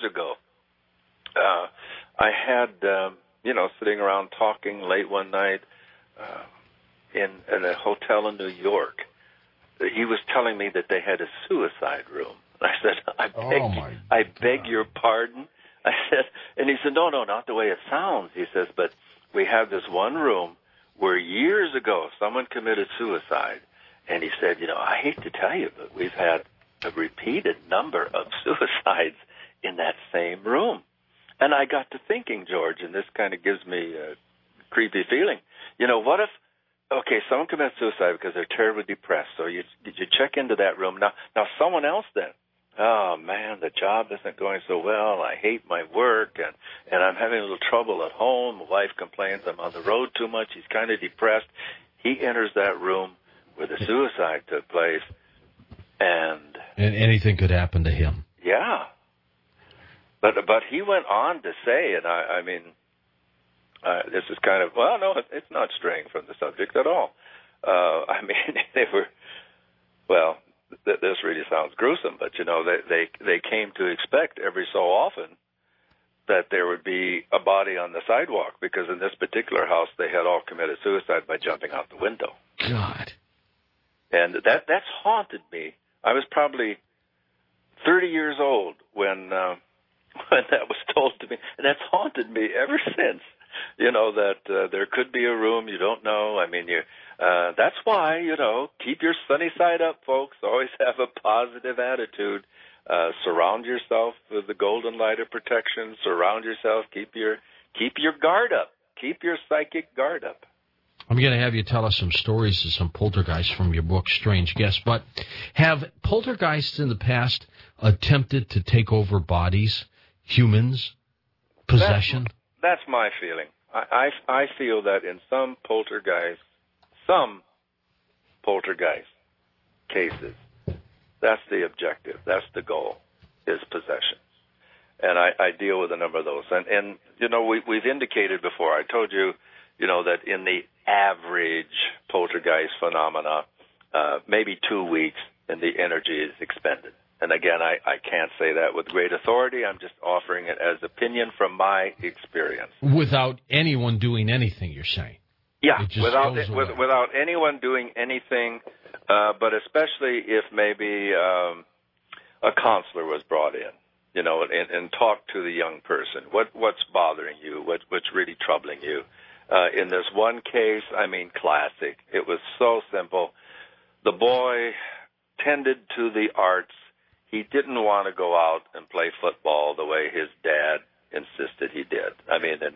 I had, sitting around talking late one night in a hotel in New York. He was telling me that they had a suicide room. I said, I beg your pardon. I said, and he said, no, not the way it sounds. He says, but we have this one room where years ago someone committed suicide. And he said, I hate to tell you, but we've had a repeated number of suicides in that same room. And I got to thinking, George, and this kind of gives me a creepy feeling. What if okay, someone commits suicide because they're terribly depressed. So you check into that room. Now someone else then. Oh, man, the job isn't going so well. I hate my work, and I'm having a little trouble at home. My wife complains I'm on the road too much. He's kind of depressed. He enters that room where the suicide took place, and anything could happen to him. Yeah. But he went on to say, and I mean, this is kind of, well, no, it's not straying from the subject at all. I mean, they were, well, this really sounds gruesome, but, you know, they came to expect every so often that there would be a body on the sidewalk, because in this particular house they had all committed suicide by jumping out the window. God. And that's haunted me. I was probably 30 years old when that was told to me, and that's haunted me ever since. You know, that there could be a room you don't know. I mean, that's why, you know, keep your sunny side up, folks. Always have a positive attitude. Surround yourself with the golden light of protection. Surround yourself. Keep your guard up. Keep your psychic guard up. I'm going to have you tell us some stories of some poltergeists from your book, Strange Guests. But have poltergeists in the past attempted to take over bodies, humans, possession? That's my feeling. I feel that in some poltergeist cases, that's the objective. That's the goal, is possession. And I deal with a number of those. And you know, we've indicated before, I told you, you know, that in the average poltergeist phenomena, maybe 2 weeks and the energy is expended. And again, I can't say that with great authority. I'm just offering it as opinion from my experience. Without anyone doing anything, you're saying? Yeah, without anyone doing anything, but especially if maybe a counselor was brought in, you know, and talked to the young person. What's bothering you? What's really troubling you? In this one case, I mean, classic. It was so simple. The boy tended to the arts. He didn't want to go out and play football the way his dad insisted he did. I mean, and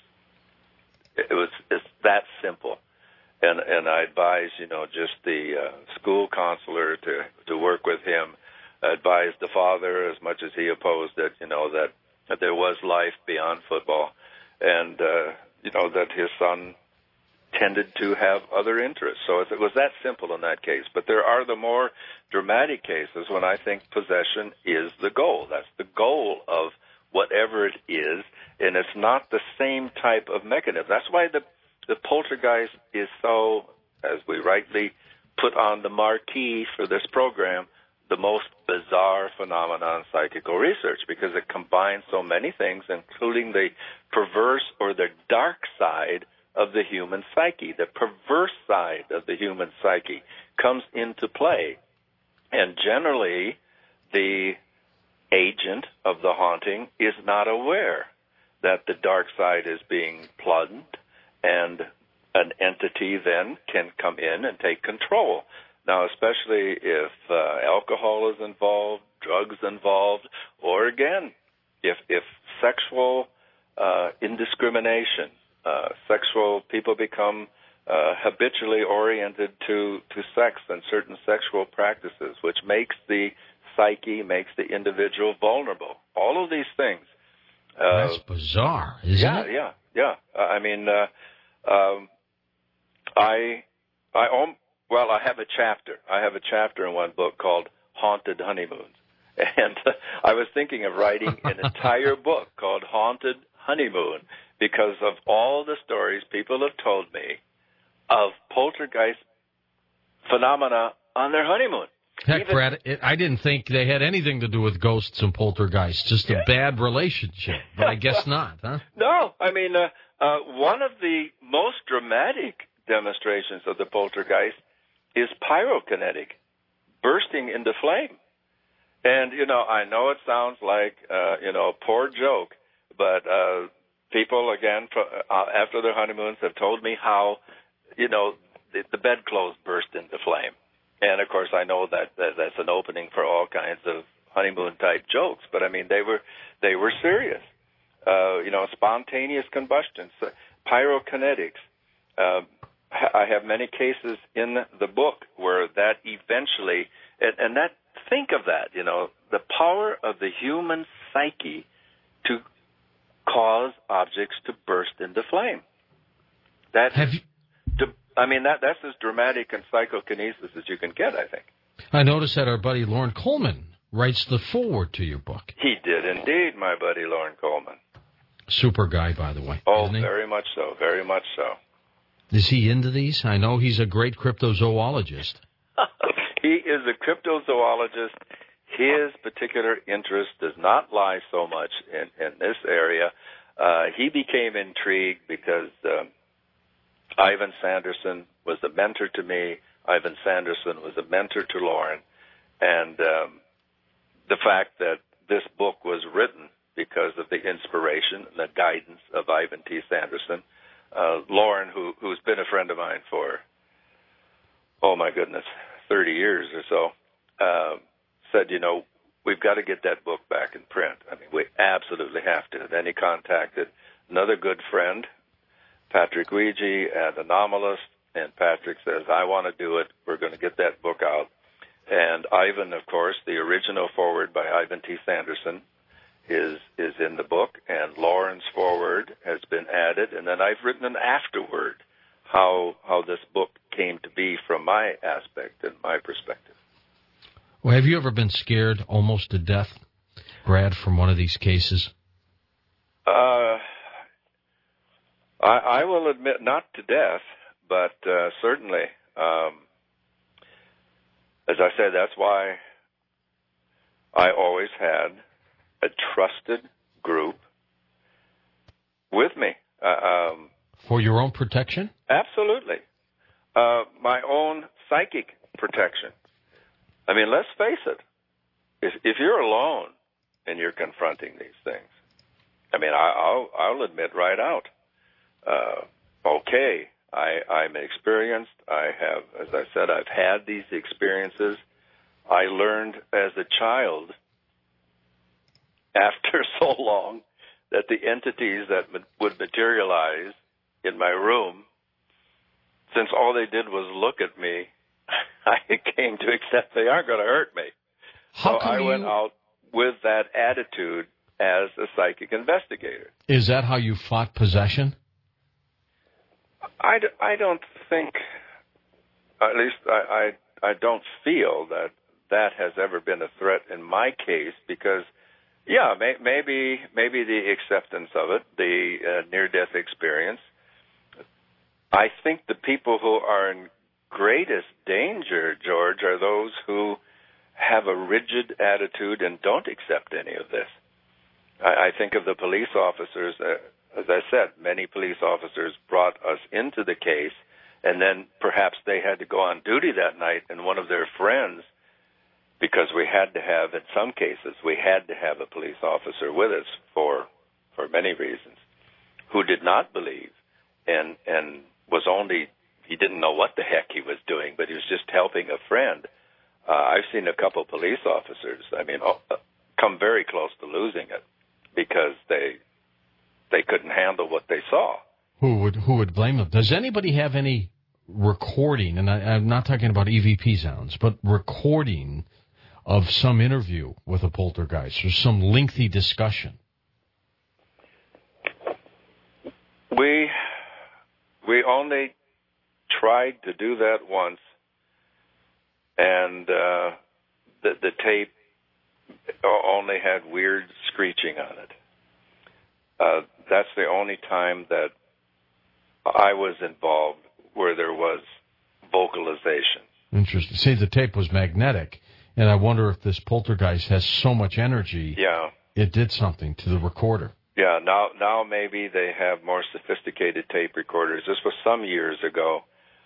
it's that simple. And I advise, you know, just the school counselor to work with him. I advised the father, as much as he opposed it, you know, that there was life beyond football, and you know, that his son tended to have other interests. So it was that simple in that case. But there are the more dramatic cases when I think possession is the goal. That's the goal of whatever it is, and it's not the same type of mechanism. That's why the poltergeist is so, as we rightly put on the marquee for this program, the most bizarre phenomenon in psychical research, because it combines so many things, including the perverse or the dark side of the human psyche. The perverse side of the human psyche comes into play. And generally, the agent of the haunting is not aware that the dark side is being plugged, and an entity then can come in and take control. Now, especially if alcohol is involved, drugs involved, or again, if sexual indiscrimination, sexual people become habitually oriented to sex and certain sexual practices, which makes the psyche, makes the individual vulnerable. All of these things. That's bizarre, isn't it? Yeah. I mean, I have a chapter. I have a chapter in one book called Haunted Honeymoons. And I was thinking of writing an entire book called Haunted Honeymoon, because of all the stories people have told me of poltergeist phenomena on their honeymoon. Heck, Brad, I didn't think they had anything to do with ghosts and poltergeists, just a bad relationship. But I guess not, huh? No. I mean, one of the most dramatic demonstrations of the poltergeist is pyrokinetic, bursting into flame. And, you know, I know it sounds like, a poor joke, but people, again, after their honeymoons have told me how, you know, the bedclothes burst into flame. And, of course, I know that's an opening for all kinds of honeymoon-type jokes, but, I mean, they were serious. Spontaneous combustion, pyrokinetics. I have many cases in the book where that eventually, and that, think of that, the power of the human psyche to cause objects to burst into flame. That's as dramatic in psychokinesis as you can get, I think. I noticed that our buddy Loren Coleman writes the foreword to your book. He did indeed, my buddy Loren Coleman. Super guy, by the way. Oh, very much so, very much so. Is he into these? I know he's a great cryptozoologist. He is a cryptozoologist. His particular interest does not lie so much in this area. He became intrigued because Ivan Sanderson was a mentor to me. Ivan Sanderson was a mentor to Loren. And the fact that this book was written because of the inspiration and the guidance of Ivan T. Sanderson, Loren, who's been a friend of mine for, 30 years or so, said, we've got to get that book back in print. I mean, we absolutely have to. Then he contacted another good friend, Patrick Weegee at Anomalist, and Patrick says, I want to do it. We're going to get that book out. And Ivan, of course, the original foreword by Ivan T. Sanderson is in the book, and Loren's foreword has been added, and then I've written an afterword, how this book came to be from my aspect and my perspective. Well, have you ever been scared almost to death, Brad, from one of these cases? I will admit not to death, but certainly, as I said, that's why I always had a trusted group with me. For your own protection? Absolutely. My own psychic protection. I mean, let's face it. If you're alone and you're confronting these things, I mean, I'll admit right out, okay, I'm experienced. I have, as I said, I've had these experiences. I learned as a child, after so long, that the entities that would materialize in my room, since all they did was look at me, I came to accept they aren't going to hurt me. So I went out with that attitude as a psychic investigator. Is that how you fought possession? I don't think, at least I don't feel that has ever been a threat in my case because, yeah, maybe the acceptance of it, the near-death experience. I think the people who are in greatest danger, George, are those who have a rigid attitude and don't accept any of this. I think of the police officers. As I said, many police officers brought us into the case, and then perhaps they had to go on duty that night, and one of their friends, because we had to have, in some cases, we had to have a police officer with us for many reasons, who did not believe and was only, he didn't know what the heck he was doing, but he was just helping a friend. I've seen a couple police officers, come very close to losing it because they couldn't handle what they saw. Who would blame them? Does anybody have any recording, and I'm not talking about EVP sounds, but recording of some interview with a poltergeist or some lengthy discussion? We only tried to do that once, and the tape only had weird screeching on it. That's the only time that I was involved where there was vocalization. Interesting. See, the tape was magnetic, and I wonder if this poltergeist has so much energy, it did something to the recorder. Yeah, now maybe they have more sophisticated tape recorders. This was some years ago.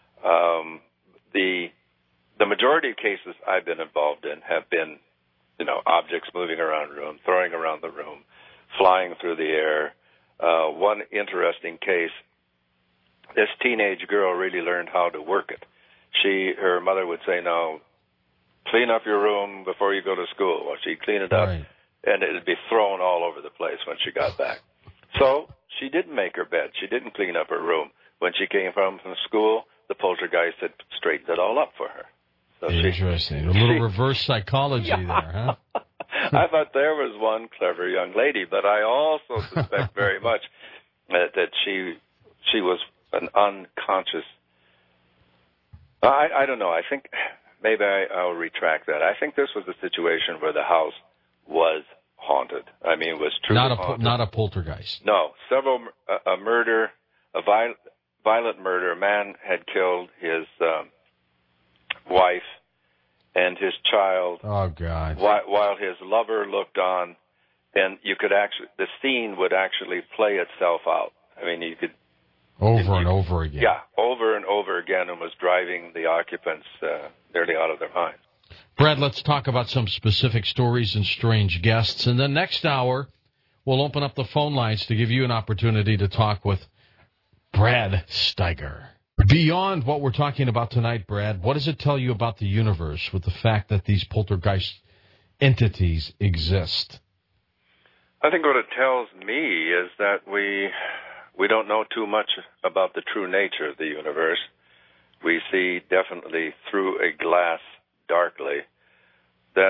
The majority of cases I've been involved in have been, objects moving around the room, throwing around the room, flying through the air. One interesting case, this teenage girl really learned how to work it. Her mother would say, "No, clean up your room before you go to school." Well, she'd clean it up, and it'd be thrown all over the place when she got back. So she didn't make her bed. She didn't clean up her room. When she came from school, the poltergeist had straightened it all up for her. So interesting. A little reverse psychology there, huh? I thought there was one clever young lady, but I also suspect very much that she was an unconscious. I don't know. I think maybe I'll retract that. I think this was a situation where the house was haunted. I mean, it was truly haunted. Not a poltergeist. No, a murder, a violent murder. A man had killed his wife and his child. Oh God! While his lover looked on, and the scene would actually play itself out. I mean, you could over and over again. Yeah, over and over again, and was driving the occupants nearly out of their minds. Brad, let's talk about some specific stories and strange guests. And then next hour, we'll open up the phone lines to give you an opportunity to talk with Brad Steiger. Beyond what we're talking about tonight, Brad, what does it tell you about the universe with the fact that these poltergeist entities exist? I think what it tells me is that we don't know too much about the true nature of the universe. We see definitely through a glass darkly. That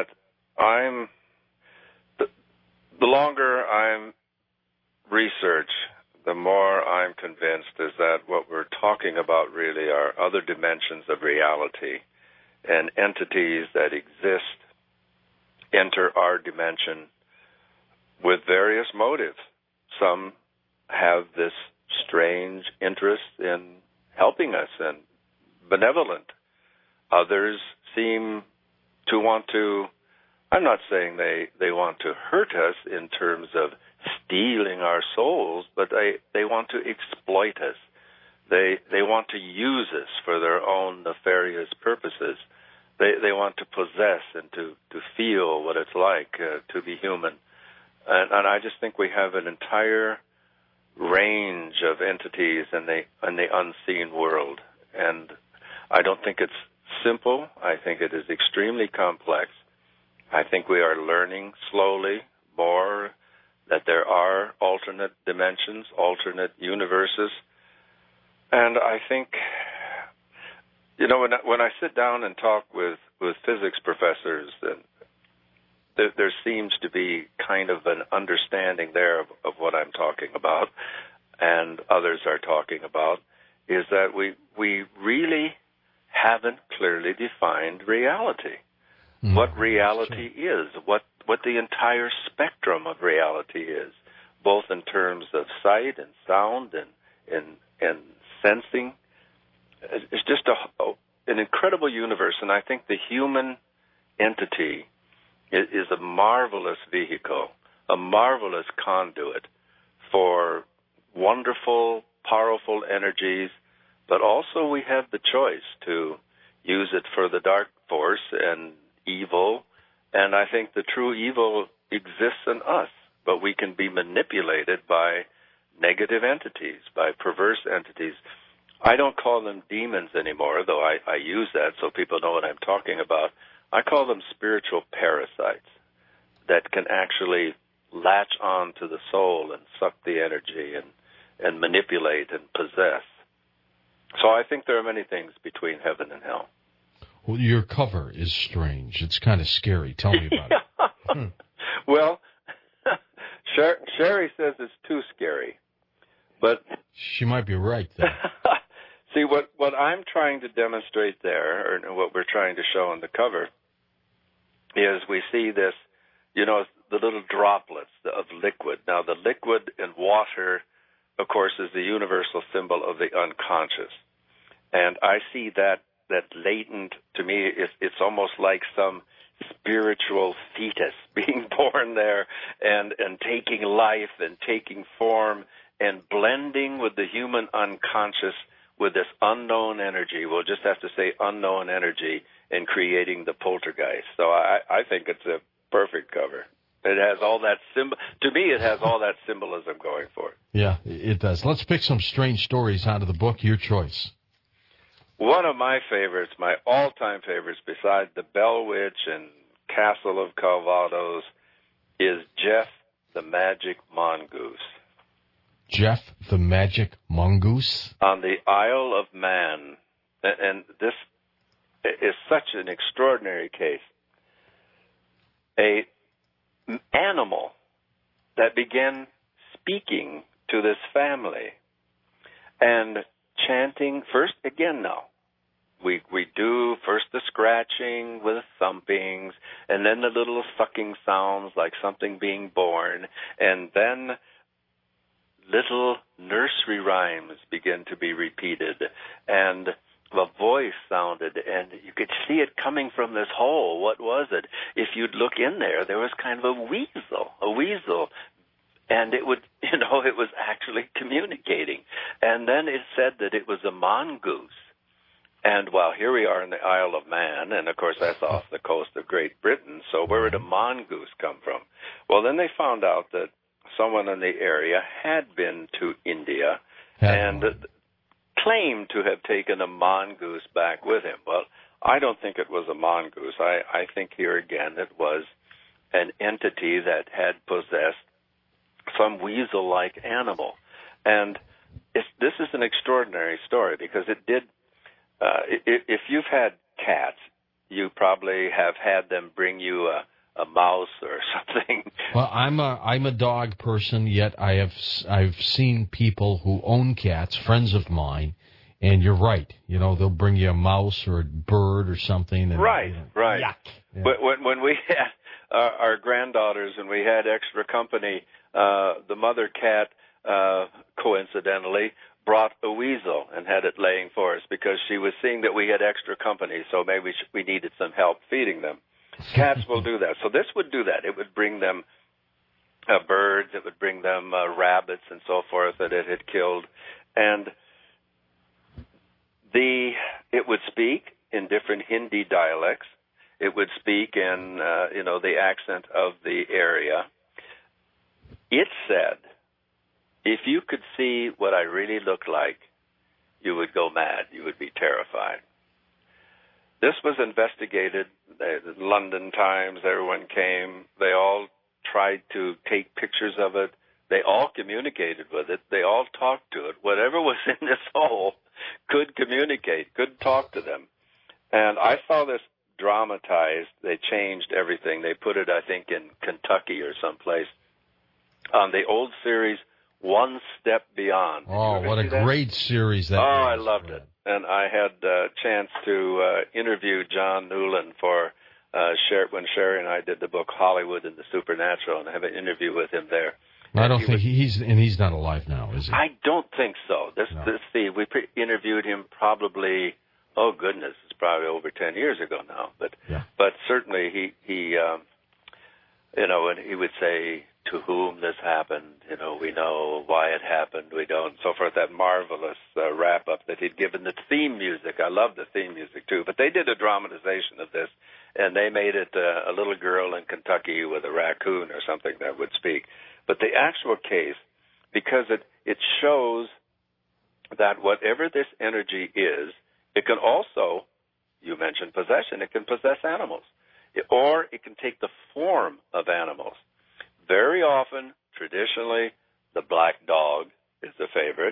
the longer I'm research, the more I'm convinced is that what we're talking about really are other dimensions of reality, and entities that exist enter our dimension with various motives. Some have this strange interest in helping us and benevolent. Others seem to want to, I'm not saying they want to hurt us in terms of stealing our souls, but they want to exploit us. They want to use us for their own nefarious purposes. They want to possess and to feel what it's like to be human. And I just think we have an entire range of entities in the unseen world. And I don't think it's simple. I think it is extremely complex. I think we are learning slowly more that there are alternate dimensions, alternate universes. And I think, when I sit down and talk with physics professors, there seems to be kind of an understanding there of what I'm talking about, and others are talking about, is that we really haven't clearly defined reality. What reality is, what the entire spectrum of reality is, both in terms of sight and sound and sensing. It's just an incredible universe, and I think the human entity is a marvelous vehicle, a marvelous conduit for wonderful, powerful energies, but also we have the choice to use it for the dark force and evil, and I think the true evil exists in us, but we can be manipulated by negative entities, by perverse entities. I don't call them demons anymore, though I use that so people know what I'm talking about. I call them spiritual parasites that can actually latch on to the soul and suck the energy and manipulate and possess. So I think there are many things between heaven and hell. Well, your cover is strange. It's kind of scary. Tell me about it. Well, Sherry says it's too scary. But she might be right, though. See, what I'm trying to demonstrate there, or what we're trying to show on the cover, is we see this, the little droplets of liquid. Now, the liquid in water, of course, is the universal symbol of the unconscious. And I see that latent, to me, it's almost like some spiritual fetus being born there and taking life and taking form and blending with the human unconscious with this unknown energy. We'll just have to say unknown energy in creating the poltergeist. So I think it's a perfect cover. It has all that to me, it has all that symbolism going for it. Yeah, it does. Let's pick some strange stories out of the book. Your choice. One of my favorites, my all-time favorites, besides the Bell Witch and Castle of Calvados, is Jeff the Magic Mongoose. Jeff the Magic Mongoose? On the Isle of Man and this is such an extraordinary case. A animal that began speaking to this family and chanting first again now. We do first the scratching with thumpings, and then the little sucking sounds like something being born, and then little nursery rhymes begin to be repeated, and the voice sounded, and you could see it coming from this hole. What was it? If you'd look in there, there was kind of a weasel, and it would, it was actually communicating. And then it said that it was a mongoose. And while here we are in the Isle of Man, and of course that's off the coast of Great Britain, so where did a mongoose come from? Well, then they found out that someone in the area had been to India and claimed to have taken a mongoose back with him. Well, I don't think it was a mongoose. I think here again it was an entity that had possessed some weasel-like animal. And this is an extraordinary story because it did. If you've had cats, you probably have had them bring you a mouse or something. Well, I'm a dog person, yet I've seen people who own cats, friends of mine, and you're right. They'll bring you a mouse or a bird or something. And, right. Yuck. Yeah. When we had our granddaughters and we had extra company, the mother cat coincidentally brought a weasel and had it laying for us because she was seeing that we had extra company, so maybe we needed some help feeding them. Cats will do that. So this would do that. It would bring them birds. It would bring them rabbits and so forth that it had killed. And it would speak in different Hindi dialects. It would speak in, the accent of the area. It said, if you could see what I really look like, you would go mad. You would be terrified. This was investigated. The London Times, everyone came. They all tried to take pictures of it. They all communicated with it. They all talked to it. Whatever was in this hole could communicate, could talk to them. And I saw this dramatized. They changed everything. They put it, I think, in Kentucky or someplace on the old series One Step Beyond. Oh, what a great series that was. I loved it. And I had a chance to interview John Newland for when Sherry and I did the book Hollywood and the Supernatural, and I have an interview with him there. I don't think he's not alive now, is he? I don't think so. We interviewed him probably, it's probably over 10 years ago now. But certainly he and he would say, to whom this happened, we know why it happened, we don't, and so forth, that marvelous wrap-up that he'd given the theme music. I love the theme music, too. But they did a dramatization of this, and they made it a little girl in Kentucky with a raccoon or something that would speak. But the actual case, because it shows that whatever this energy is, it can also, you mentioned possession, it can possess animals, or it can take the form of animals. Very often, traditionally, the black dog is the favorite.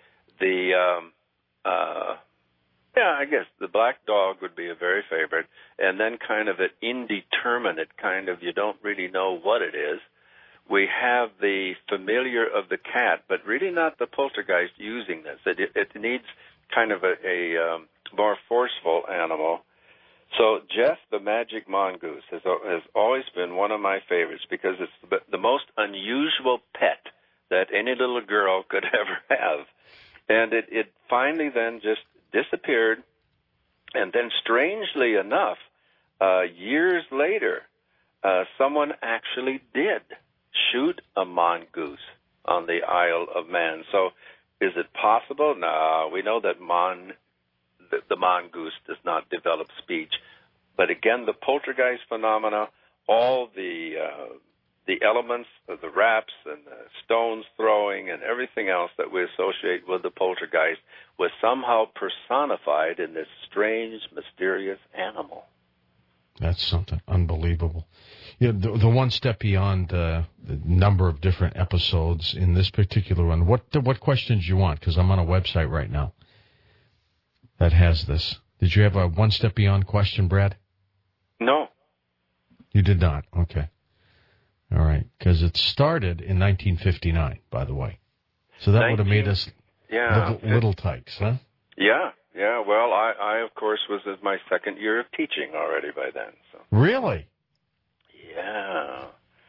I guess the black dog would be a very favorite, and then kind of an indeterminate kind of, you don't really know what it is. We have the familiar of the cat, but really not the poltergeist using this. It needs kind of a more forceful animal. So Jeff the Magic Mongoose has always been one of my favorites because it's the most unusual pet that any little girl could ever have. And it finally then just disappeared. And then strangely enough, years later, someone actually did shoot a mongoose on the Isle of Man. So is it possible? No, we know that the mongoose does not develop speech. But again, the poltergeist phenomena, all the elements of the raps and the stones throwing and everything else that we associate with the poltergeist was somehow personified in this strange, mysterious animal. That's something unbelievable. The one step beyond the number of different episodes in this particular one, what questions you want? Because I'm on a website right now. that has this. Did you have a One Step Beyond question, Brad? No. You did not. Okay. All right. Because it started in 1959, by the way. So that would have made us little tykes, huh? Yeah. Yeah. Well, I of course, was in my second year of teaching already by then. So. Really? Yeah.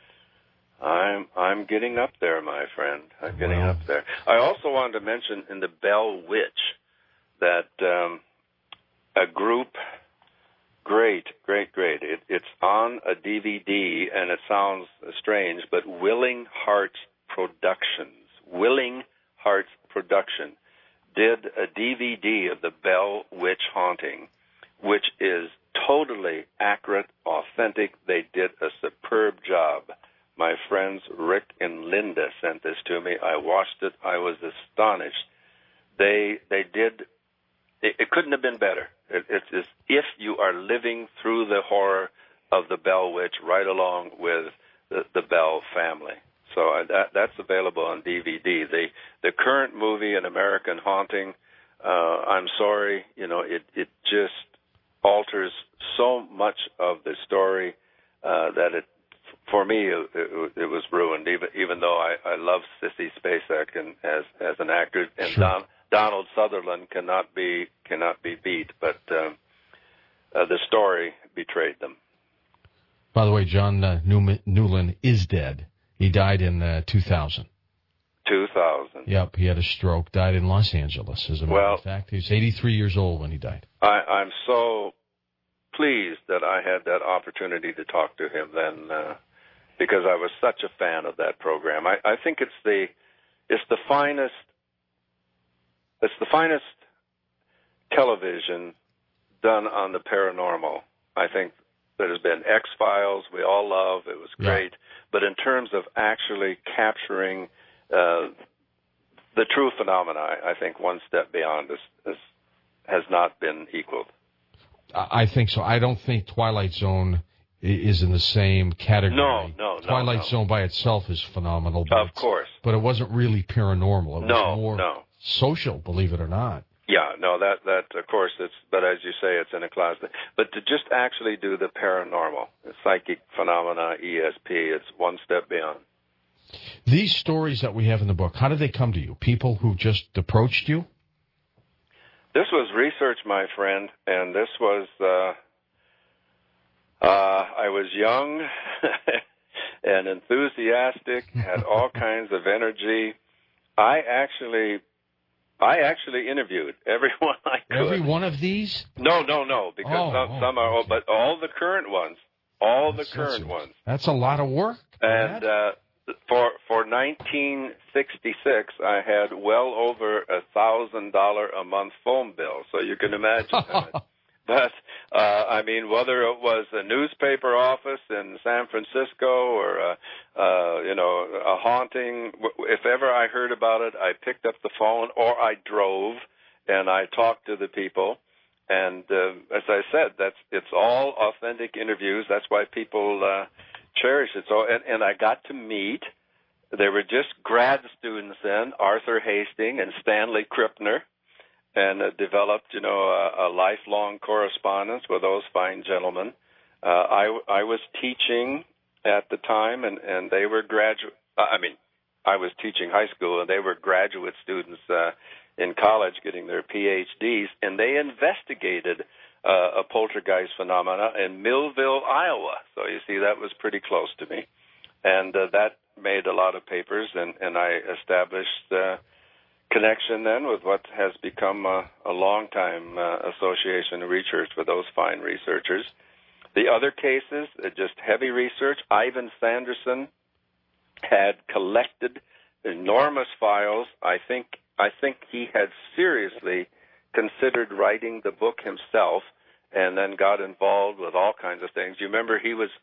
I'm getting up there, my friend. I'm getting up there. I also wanted to mention in the Bell Witch that a group, great. It's on a DVD, and it sounds strange, but Willing Hearts Productions. Willing Hearts Production did a DVD of the Bell Witch haunting, which is totally accurate, authentic. They did a superb job. My friends Rick and Linda sent this to me. I watched it. I was astonished. They did. It couldn't have been better. It's as if you are living through the horror of the Bell Witch right along with the Bell family. So that's available on DVD. The current movie, An American Haunting, I'm sorry, it just alters so much of the story that for me it was ruined. Even though I love Sissy Spacek and as an actor, and sure. Donald Sutherland cannot be beat, but the story betrayed them. By the way, John Newland is dead. He died in 2000. 2000. Yep, he had a stroke, died in Los Angeles, as a matter of fact. He was 83 years old when he died. I'm so pleased that I had that opportunity to talk to him then, because I was such a fan of that program. I think it's the finest television done on the paranormal. I think there's been X-Files, we all love, it was great. Yeah. But in terms of actually capturing the true phenomena, I think One Step Beyond has not been equaled. I think so. I don't think Twilight Zone is in the same category. No. Twilight Zone by itself is phenomenal. Of course. But it wasn't really paranormal. It was more social, believe it or not. Yeah, no, that of course but as you say, it's in a class. But to just actually do the paranormal, the psychic phenomena, ESP, it's one step beyond. These stories that we have in the book, how did they come to you? People who just approached you? This was research, my friend, and this was, I was young and enthusiastic, had all kinds of energy. I actually interviewed everyone I could. Every one of these? No, because some are, but all the current ones. All the current ones. That's a lot of work. And for 1966, I had well over $1,000 a month phone bill, so you can imagine that. But, whether it was a newspaper office in San Francisco or, a haunting, if ever I heard about it, I picked up the phone or I drove and I talked to the people. And as I said, it's all authentic interviews. That's why people cherish it. So, and I got to meet, they were just grad students then, Arthur Hastings and Stanley Krippner. And developed, a lifelong correspondence with those fine gentlemen. I was teaching at the time, and they were I was teaching high school, and they were graduate students in college getting their PhDs, and they investigated a poltergeist phenomena in Millville, Iowa. So you see, that was pretty close to me. And that made a lot of papers, and I established connection then with what has become a long-time association and research with those fine researchers. The other cases, just heavy research. Ivan Sanderson had collected enormous files. I think he had seriously considered writing the book himself and then got involved with all kinds of things. You remember he was,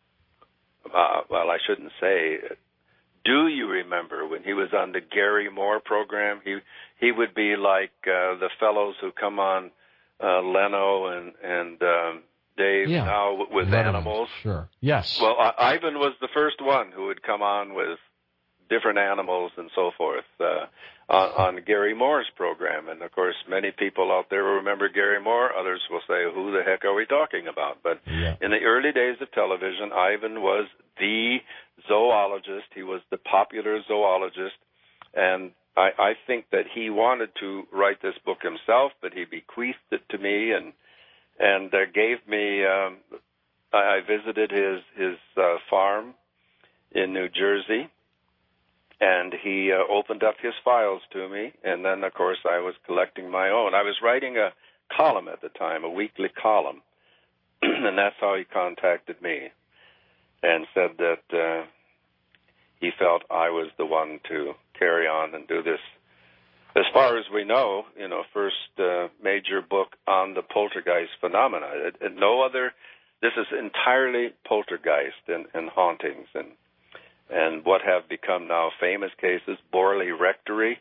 I shouldn't say, do you remember when he was on the Gary Moore program? He would be like the fellows who come on Leno and Dave now with Letterman, animals. Sure. Yes. Well, Ivan was the first one who would come on with different animals and so forth on Gary Moore's program. And, of course, many people out there will remember Gary Moore. Others will say, who the heck are we talking about? But in the early days of television, Ivan was the zoologist. He was the popular zoologist. And I think that he wanted to write this book himself, but he bequeathed it to me and gave me. I visited his farm in New Jersey, and he opened up his files to me. And then, of course, I was collecting my own. I was writing a column at the time, a weekly column, and that's how he contacted me and said that he felt I was the one to carry on and do this. As far as we know, first major book on the poltergeist phenomena. No other. This is entirely poltergeist and hauntings and what have become now famous cases. Borley Rectory,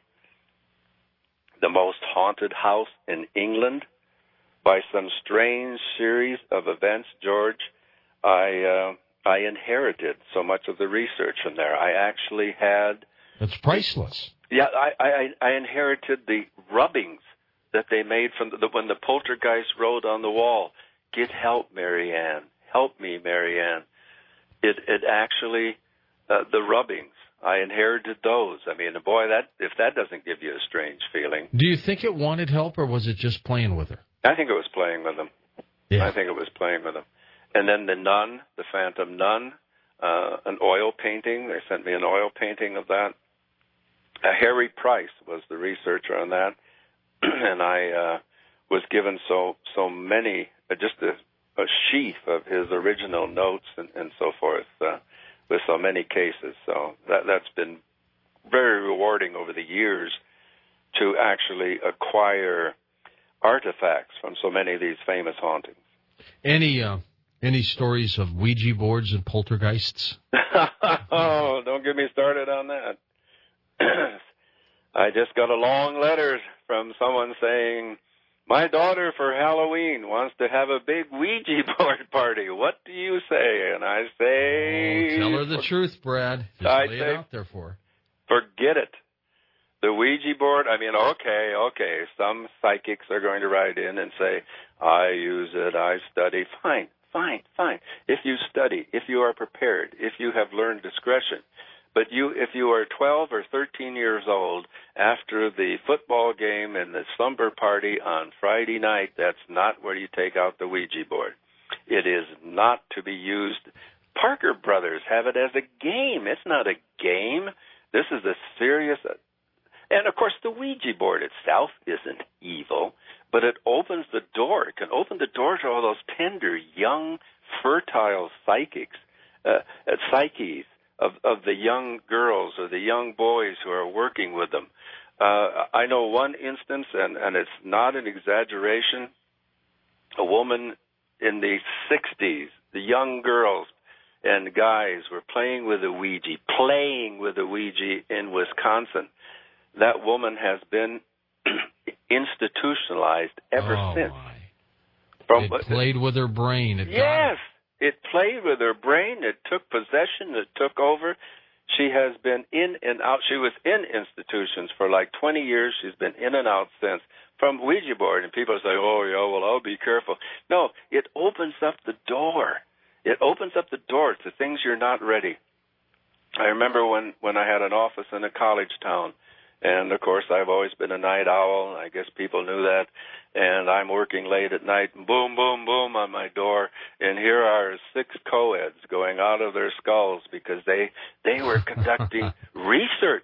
the most haunted house in England, by some strange series of events. George, I inherited so much of the research from there. I actually had. It's priceless. Yeah, I inherited the rubbings that they made from when the poltergeist wrote on the wall. Get help, Marianne. Help me, Marianne. It actually, the rubbings, I inherited those. I mean, boy, if that doesn't give you a strange feeling. Do you think it wanted help, or was it just playing with her? I think it was playing with them. Yeah. I think it was playing with them. And then the nun, the Phantom Nun, an oil painting. They sent me an oil painting of that. Harry Price was the researcher on that, and I was given so many, just a sheaf of his original notes and so forth with so many cases. So that's been very rewarding over the years to actually acquire artifacts from so many of these famous hauntings. Any stories of Ouija boards and poltergeists? Oh, don't get me started on that. I just got a long letter from someone saying, my daughter for Halloween wants to have a big Ouija board party. What do you say? And I say... tell her the truth, Brad. Just lay it out there for her. Forget it. The Ouija board, I mean, okay. Some psychics are going to write in and say, I use it, I study. Fine. If you study, if you are prepared, if you have learned discretion. But if you are 12 or 13 years old after the football game and the slumber party on Friday night, that's not where you take out the Ouija board. It is not to be used. Parker Brothers have it as a game. It's not a game. This is a serious... And, of course, the Ouija board itself isn't evil, but it opens the door. It can open the door to all those tender, young, fertile psyches of the young girls or the young boys who are working with them. I know one instance, and it's not an exaggeration, a woman in the 60s, the young girls and guys were playing with a Ouija in Wisconsin. That woman has been institutionalized ever since. It played with her brain. It played with her brain. It took possession. It took over. She has been in and out. She was in institutions for like 20 years. She's been in and out since from Ouija board. And people say, oh, yeah, well, I'll be careful. No, it opens up the door. It opens up the door to things you're not ready. I remember when I had an office in a college town. And, of course, I've always been a night owl. I guess people knew that. And I'm working late at night, and boom, boom, boom on my door. And here are 6 co-eds going out of their skulls because they were conducting research.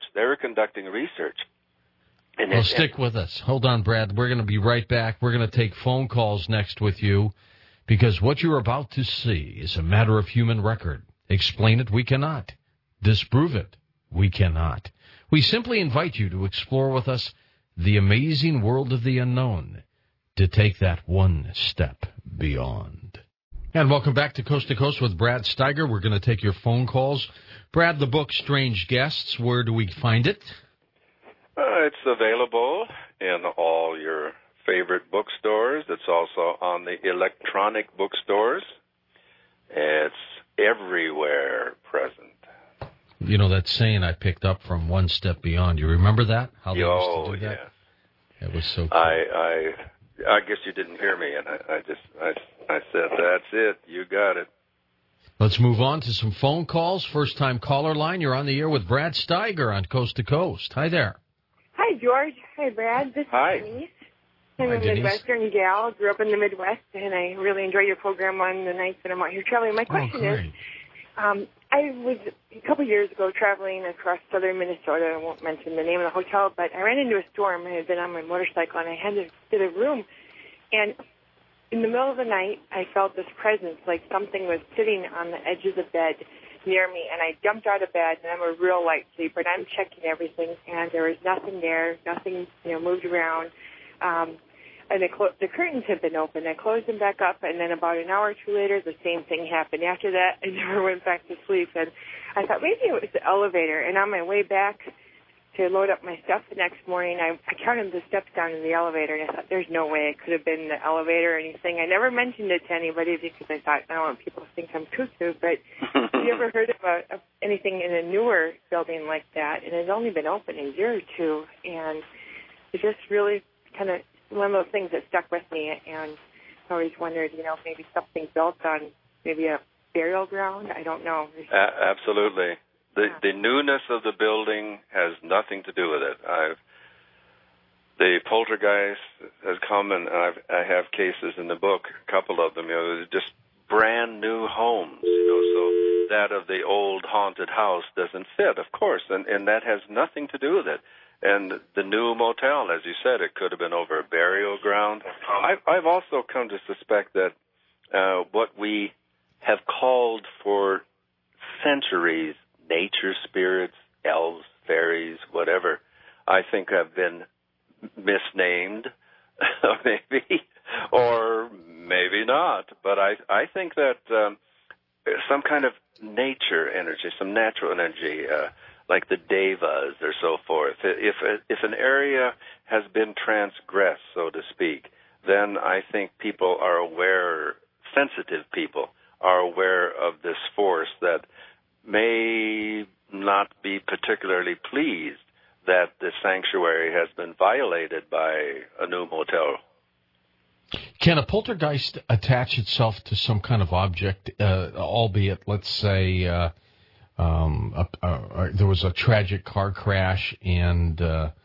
And stick with us. Hold on, Brad. We're going to be right back. We're going to take phone calls next with you because what you're about to see is a matter of human record. Explain it, we cannot. Disprove it, we cannot. We simply invite you to explore with us the amazing world of the unknown, to take that one step beyond. And welcome back to Coast with Brad Steiger. We're going to take your phone calls. Brad, the book Strange Guests, where do we find it? It's available in all your favorite bookstores. It's also on the electronic bookstores. It's everywhere present. You know that saying I picked up from One Step Beyond. You remember that? How they used to do that? Yes. It was so cool. I guess you didn't hear me, and I said, that's it. You got it. Let's move on to some phone calls. First-time caller line. You're on the air with Brad Steiger on Coast to Coast. Hi there. Hi, George. Hi, Brad. This Hi. is Denise. I'm Hi, a Denise. Midwestern gal. Grew up in the Midwest, and I really enjoy your program on the nights that I'm out here traveling. My question is, I was a couple years ago traveling across southern Minnesota. I won't mention the name of the hotel, but I ran into a storm. I had been on my motorcycle, and I had to get a room. And in the middle of the night, I felt this presence, like something was sitting on the edge of the bed near me. And I jumped out of bed, and I'm a real light sleeper, and I'm checking everything, and there was nothing there, nothing, moved around. And the curtains had been open. I closed them back up, and then about an hour or two later, the same thing happened. After that, I never went back to sleep. And I thought maybe it was the elevator. And on my way back to load up my stuff the next morning, I counted the steps down in the elevator, and I thought there's no way it could have been the elevator or anything. I never mentioned it to anybody because I thought I don't want people to think I'm cuckoo. But have you ever heard of anything in a newer building like that? And it's only been open a year or two, and it just really kind of one of those things that stuck with me, and I always wondered, maybe something built on maybe a burial ground. I don't know. Absolutely. The newness of the building has nothing to do with it. The poltergeist has come, and I have cases in the book, a couple of them, just brand new homes, so that of the old haunted house doesn't fit, of course, and that has nothing to do with it. And the new motel, as you said, it could have been over a burial ground. I've also come to suspect that what we have called for centuries, nature spirits, elves, fairies, whatever, I think have been misnamed, maybe, or maybe not. But I think that some kind of nature energy, some natural energy, like the devas or so forth. If an area has been transgressed, so to speak, then I think people are aware, sensitive people are aware of this force that may not be particularly pleased that the sanctuary has been violated by a new motel. Can a poltergeist attach itself to some kind of object, albeit, let's say, there was a tragic car crash, and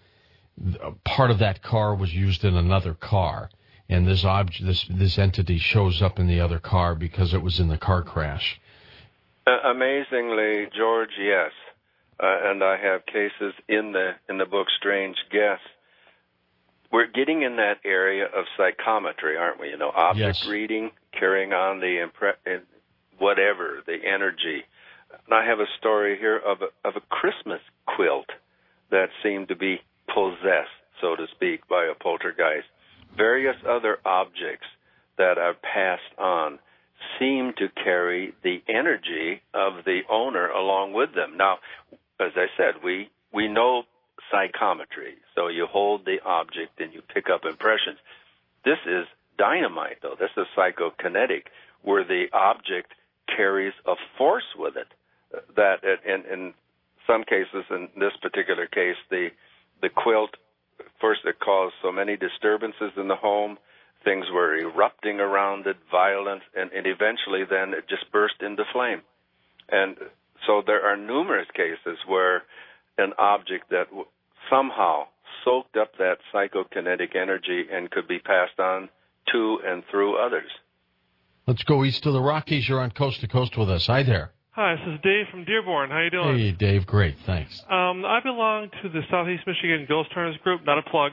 part of that car was used in another car, and this entity shows up in the other car because it was in the car crash? Amazingly, George, yes, and I have cases in the book Strange Guests. We're getting in that area of psychometry, aren't we? Object reading, carrying on the whatever, the energy. And I have a story here of a Christmas quilt that seemed to be possessed, so to speak, by a poltergeist. Various other objects that are passed on seem to carry the energy of the owner along with them. Now, as I said, we know psychometry, so you hold the object and you pick up impressions. This is dynamite, though. This is psychokinetic, where the object carries a force with it. That in some cases, in this particular case, the quilt, first it caused so many disturbances in the home, things were erupting around it, violent, and eventually then it just burst into flame. And so there are numerous cases where an object that somehow soaked up that psychokinetic energy and could be passed on to and through others. Let's go east of the Rockies. You're on Coast to Coast with us. Hi there. Hi, this is Dave from Dearborn. How you doing? Hey, Dave. Great, thanks. I belong to the Southeast Michigan Ghost Hunters group, not a plug.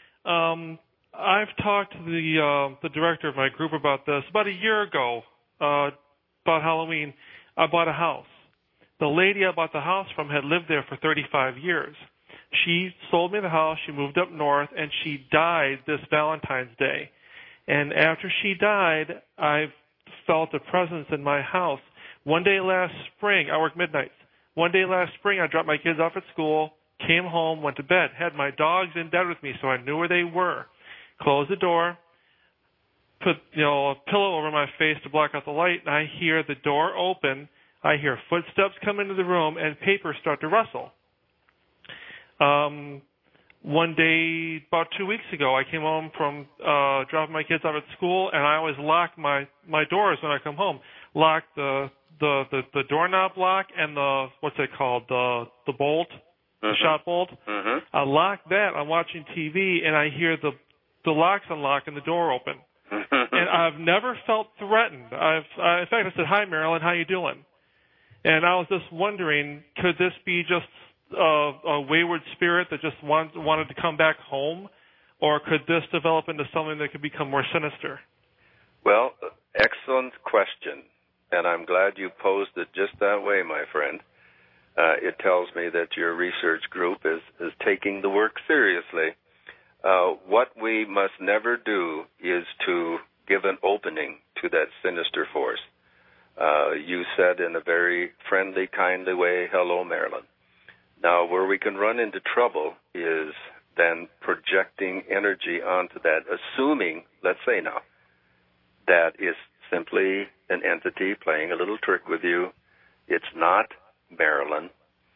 I've talked to the director of my group about this. About a year ago, about Halloween, I bought a house. The lady I bought the house from had lived there for 35 years. She sold me the house, she moved up north, and she died this Valentine's Day. And after she died, I felt a presence in my house. One day last spring, I work midnights. One day last spring, I dropped my kids off at school, came home, went to bed, had my dogs in bed with me, so I knew where they were. Closed the door, put a pillow over my face to block out the light, and I hear the door open. I hear footsteps come into the room and papers start to rustle. One day, about 2 weeks ago, I came home from dropping my kids off at school, and I always lock my doors when I come home. Lock the doorknob lock and the, what's it called, the bolt, the shot bolt. I lock that. I'm watching TV, and I hear the locks unlock and the door open. And I've never felt threatened. In fact, I said, "Hi, Marilyn, how you doing?" And I was just wondering, could this be just a wayward spirit that just wanted to come back home, or could this develop into something that could become more sinister? Well, excellent question, and I'm glad you posed it just that way, my friend. It tells me that your research group is taking the work seriously. What we must never do is to give an opening to that sinister force. You said in a very friendly, kindly way, "Hello, Marilyn." Now, where we can run into trouble is then projecting energy onto that, assuming, let's say now, that is simply an entity playing a little trick with you. It's not Marilyn.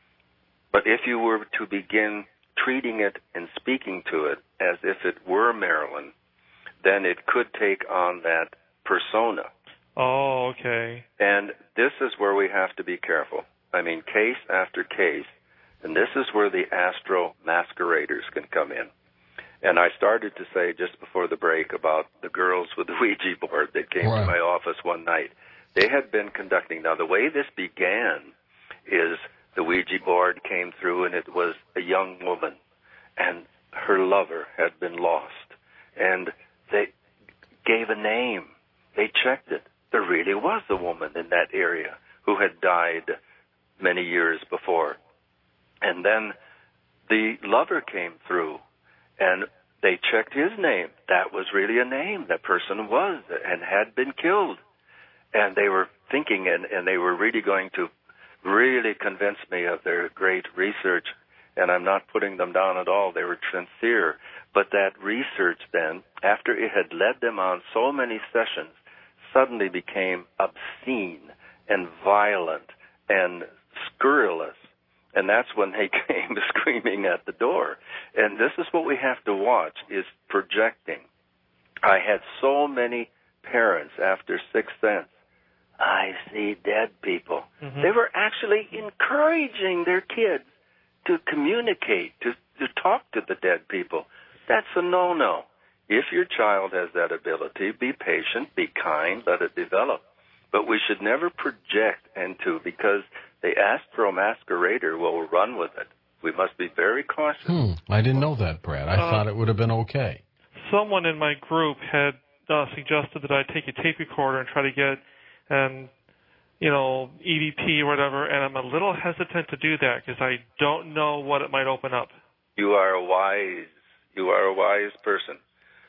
But if you were to begin treating it and speaking to it as if it were Marilyn, then it could take on that persona. Oh, okay. And this is where we have to be careful. I mean, case after case, and this is where the astro masqueraders can come in. And I started to say just before the break about the girls with the Ouija board that came to my office one night. They had been conducting. Now, the way this began is the Ouija board came through, and it was a young woman, and her lover had been lost. And they gave a name. They checked it. There really was a woman in that area who had died many years before. And then the lover came through, and they checked his name. That was really a name. That person was and had been killed. And they were thinking, and they were really going to really convince me of their great research. And I'm not putting them down at all. They were sincere. But that research then, after it had led them on so many sessions, suddenly became obscene and violent and scurrilous. And that's when they came screaming at the door. And this is what we have to watch, is projecting. I had so many parents after Sixth Sense. I see dead people. They were actually encouraging their kids to communicate, to talk to the dead people. That's a no-no. If your child has that ability, be patient, be kind, let it develop. But we should never project into, because the astro masquerader will run with it. We must be very cautious. I didn't know that, Brad. I thought it would have been okay. Someone in my group had suggested that I take a tape recorder and try to get an, EVP or whatever, and I'm a little hesitant to do that because I don't know what it might open up. You are a wise person.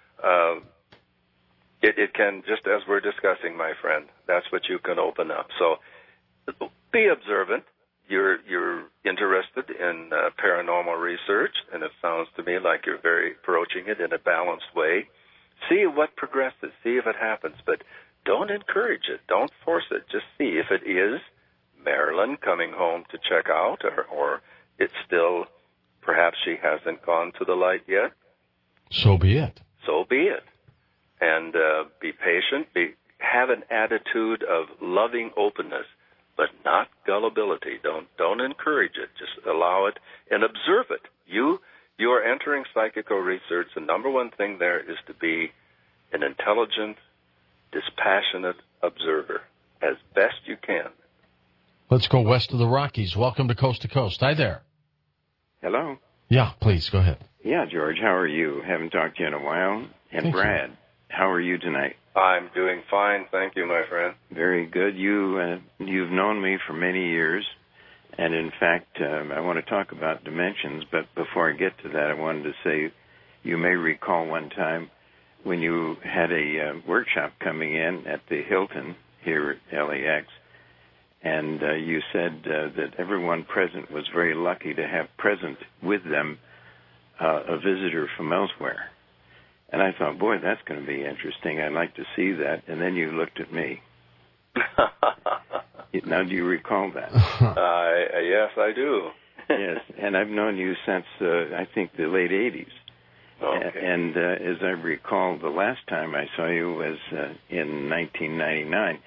It can, just as we're discussing, my friend, that's what you can open up. So be observant. You're interested in paranormal research, and it sounds to me like you're very approaching it in a balanced way. See what progresses. See if it happens. But don't encourage it. Don't force it. Just see if it is Marilyn coming home to check out, or it's still, perhaps she hasn't gone to the light yet. So be it. So be it. And be patient. Have an attitude of loving openness, but not gullibility. Don't encourage it. Just allow it and observe it. You are entering psychical research. The number one thing there is to be an intelligent, dispassionate observer as best you can. Let's go west of the Rockies. Welcome to Coast. Hi there. Hello. Yeah, please, go ahead. Yeah, George, how are you? Haven't talked to you in a while. And Thank Brad, how are you tonight? I'm doing fine, thank you, my friend. Very good. You've known me for many years, and in fact, I want to talk about dimensions, but before I get to that, I wanted to say, you may recall one time when you had a workshop coming in at the Hilton here at LAX, and you said that everyone present was very lucky to have present with them a visitor from elsewhere. And I thought, boy, that's going to be interesting. I'd like to see that. And then you looked at me. Now, do you recall that? Yes, I do. Yes, and I've known you since, I think, the late 80s. Okay. And as I recall, the last time I saw you was in 1999.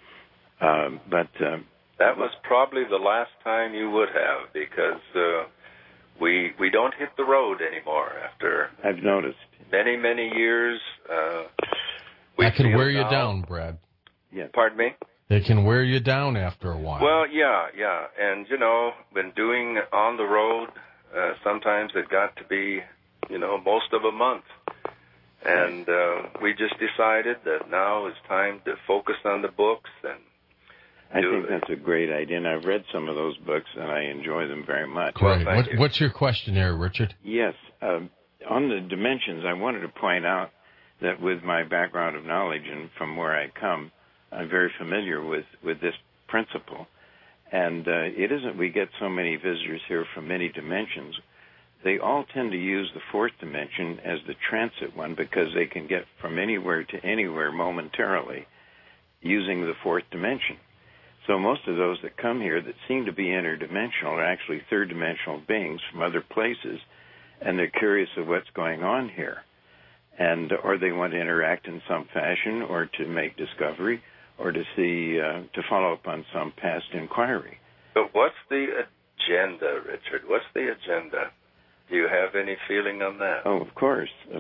That was probably the last time you would have, because we don't hit the road anymore after I've noticed many, many years. That can wear you down, Brad. Yeah. Pardon me? It can wear you down after a while. Well, yeah. And, been doing on the road, sometimes it got to be, most of a month. And we just decided that now it's time to focus on the books. And I think that's a great idea. And I've read some of those books, and I enjoy them very much. Great. What's your question there, Richard? Yes. On the dimensions, I wanted to point out that with my background of knowledge and from where I come, I'm very familiar with this principle. And it isn't we get so many visitors here from many dimensions. They all tend to use the fourth dimension as the transit one because they can get from anywhere to anywhere momentarily using the fourth dimension. So most of those that come here that seem to be interdimensional are actually third-dimensional beings from other places, and they're curious of what's going on here. Or they want to interact in some fashion or to make discovery or to see, to follow up on some past inquiry. But what's the agenda, Richard? What's the agenda? Do you have any feeling on that? Oh, of course. Is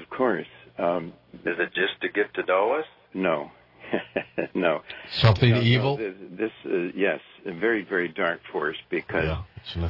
it just to get to know us? No. No. Something evil? Yes, a very, very dark force because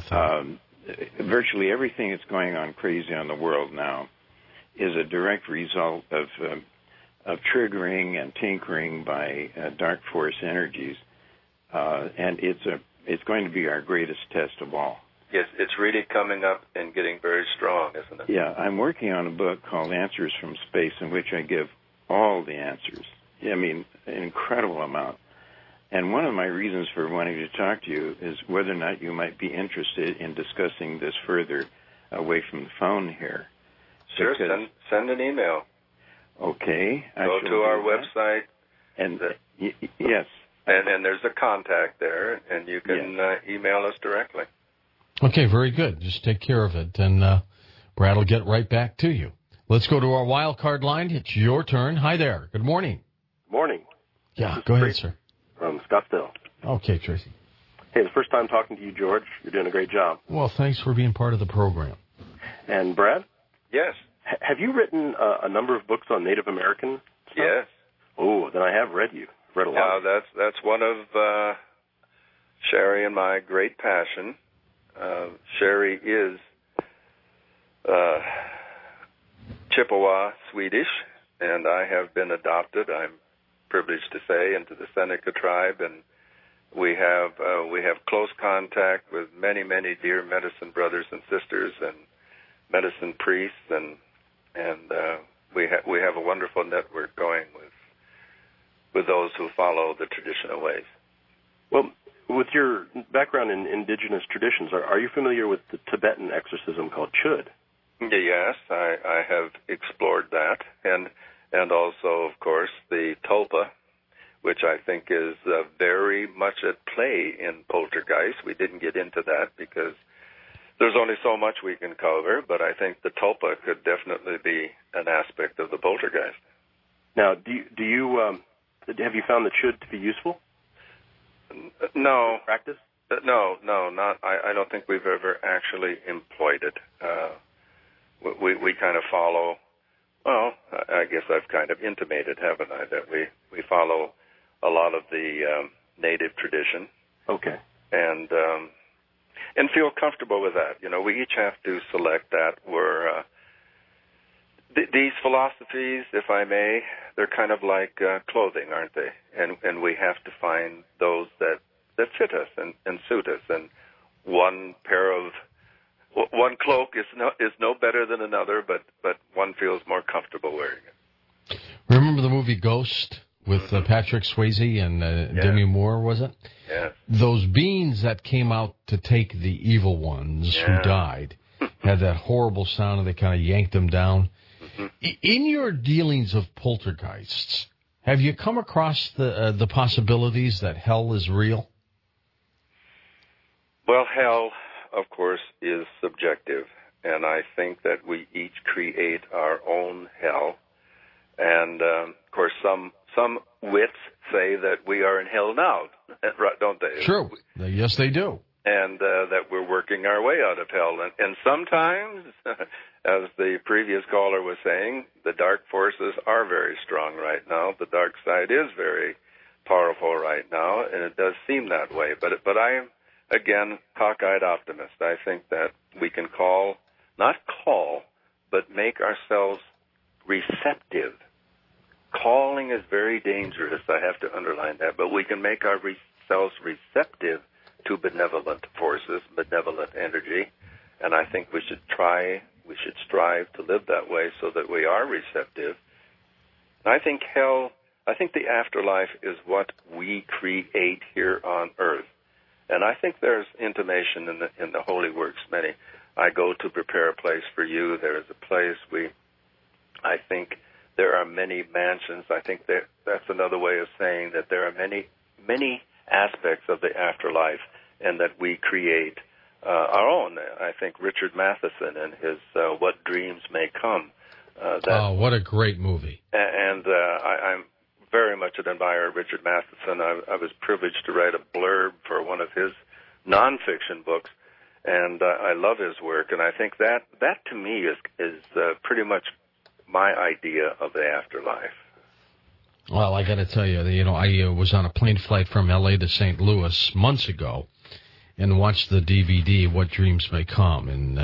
virtually everything that's going on crazy on the world now is a direct result of triggering and tinkering by dark force energies, and it's going to be our greatest test of all. Yes, it's really coming up and getting very strong, isn't it? Yeah, I'm working on a book called Answers from Space in which I give all the answers. I mean, an incredible amount. And one of my reasons for wanting to talk to you is whether or not you might be interested in discussing this further away from the phone here. Sure, send an email. Okay. Go to our website. And yes. And there's a contact there, and you can email us directly. Okay, very good. Just take care of it, and Brad will get right back to you. Let's go to our wild card line. It's your turn. Hi there. Good morning. Morning. Yeah, go ahead, sir. From Scottsdale. Okay, Tracy. Hey, it's the first time talking to you, George. You're doing a great job. Well, thanks for being part of the program. And Brad? Yes. Have you written a number of books on Native American stuff? Yes. Oh, then I have read a lot. Now, that's one of Sherry and my great passion. Sherry is Chippewa Swedish, and I have been adopted, I'm privileged to say, into the Seneca tribe, and we have close contact with many, many dear medicine brothers and sisters and medicine priests, and we have a wonderful network going with those who follow the traditional ways. Well, with your background in indigenous traditions, are you familiar with the Tibetan exorcism called Chud? Yes, I have explored that, and also, of course, the Tulpa, which I think is very much at play in poltergeist. We didn't get into that because there's only so much we can cover, but I think the Tulpa could definitely be an aspect of the poltergeist. Now, do you have you found the Chud to be useful? No. Practice? No, not. I don't think we've ever actually employed it. We kind of follow. Well, I guess I've kind of intimated, haven't I, that we follow a lot of the native tradition. Okay. And feel comfortable with that. You know, we each have to select that. These philosophies, if I may, they're kind of like clothing, aren't they? And we have to find those that fit us and suit us. And one cloak is no better than another, but one feels more comfortable wearing it. Remember the movie Ghost with Patrick Swayze and Demi Moore, was it? Yes. Those beings that came out to take the evil ones who died had that horrible sound, and they kind of yanked them down. In your dealings of poltergeists, have you come across the possibilities that hell is real? Well, hell, of course, is subjective, and I think that we each create our own hell. And, of course, some wits say that we are in hell now, don't they? True. Yes, they do. And that we're working our way out of hell. And sometimes, as the previous caller was saying, the dark forces are very strong right now. The dark side is very powerful right now, and it does seem that way. But I am, again, cockeyed optimist. I think that we can not call, but make ourselves receptive. Calling is very dangerous. I have to underline that. But we can make ourselves receptive to benevolent forces, benevolent energy. And I think we should strive to live that way so that we are receptive. I think the afterlife is what we create here on earth. And I think there's intimation in the Holy Works. I go to prepare a place for you. There is a place I think there are many mansions. I think that's another way of saying that there are many aspects of the afterlife and that we create our own. I think Richard Matheson and his What Dreams May Come. What a great movie. And I'm very much an admirer of Richard Matheson. I was privileged to write a blurb for one of his nonfiction books, and I love his work. And I think that to me is pretty much my idea of the afterlife. Well, I got to tell you, I was on a plane flight from L.A. to St. Louis months ago and watched the DVD, What Dreams May Come. And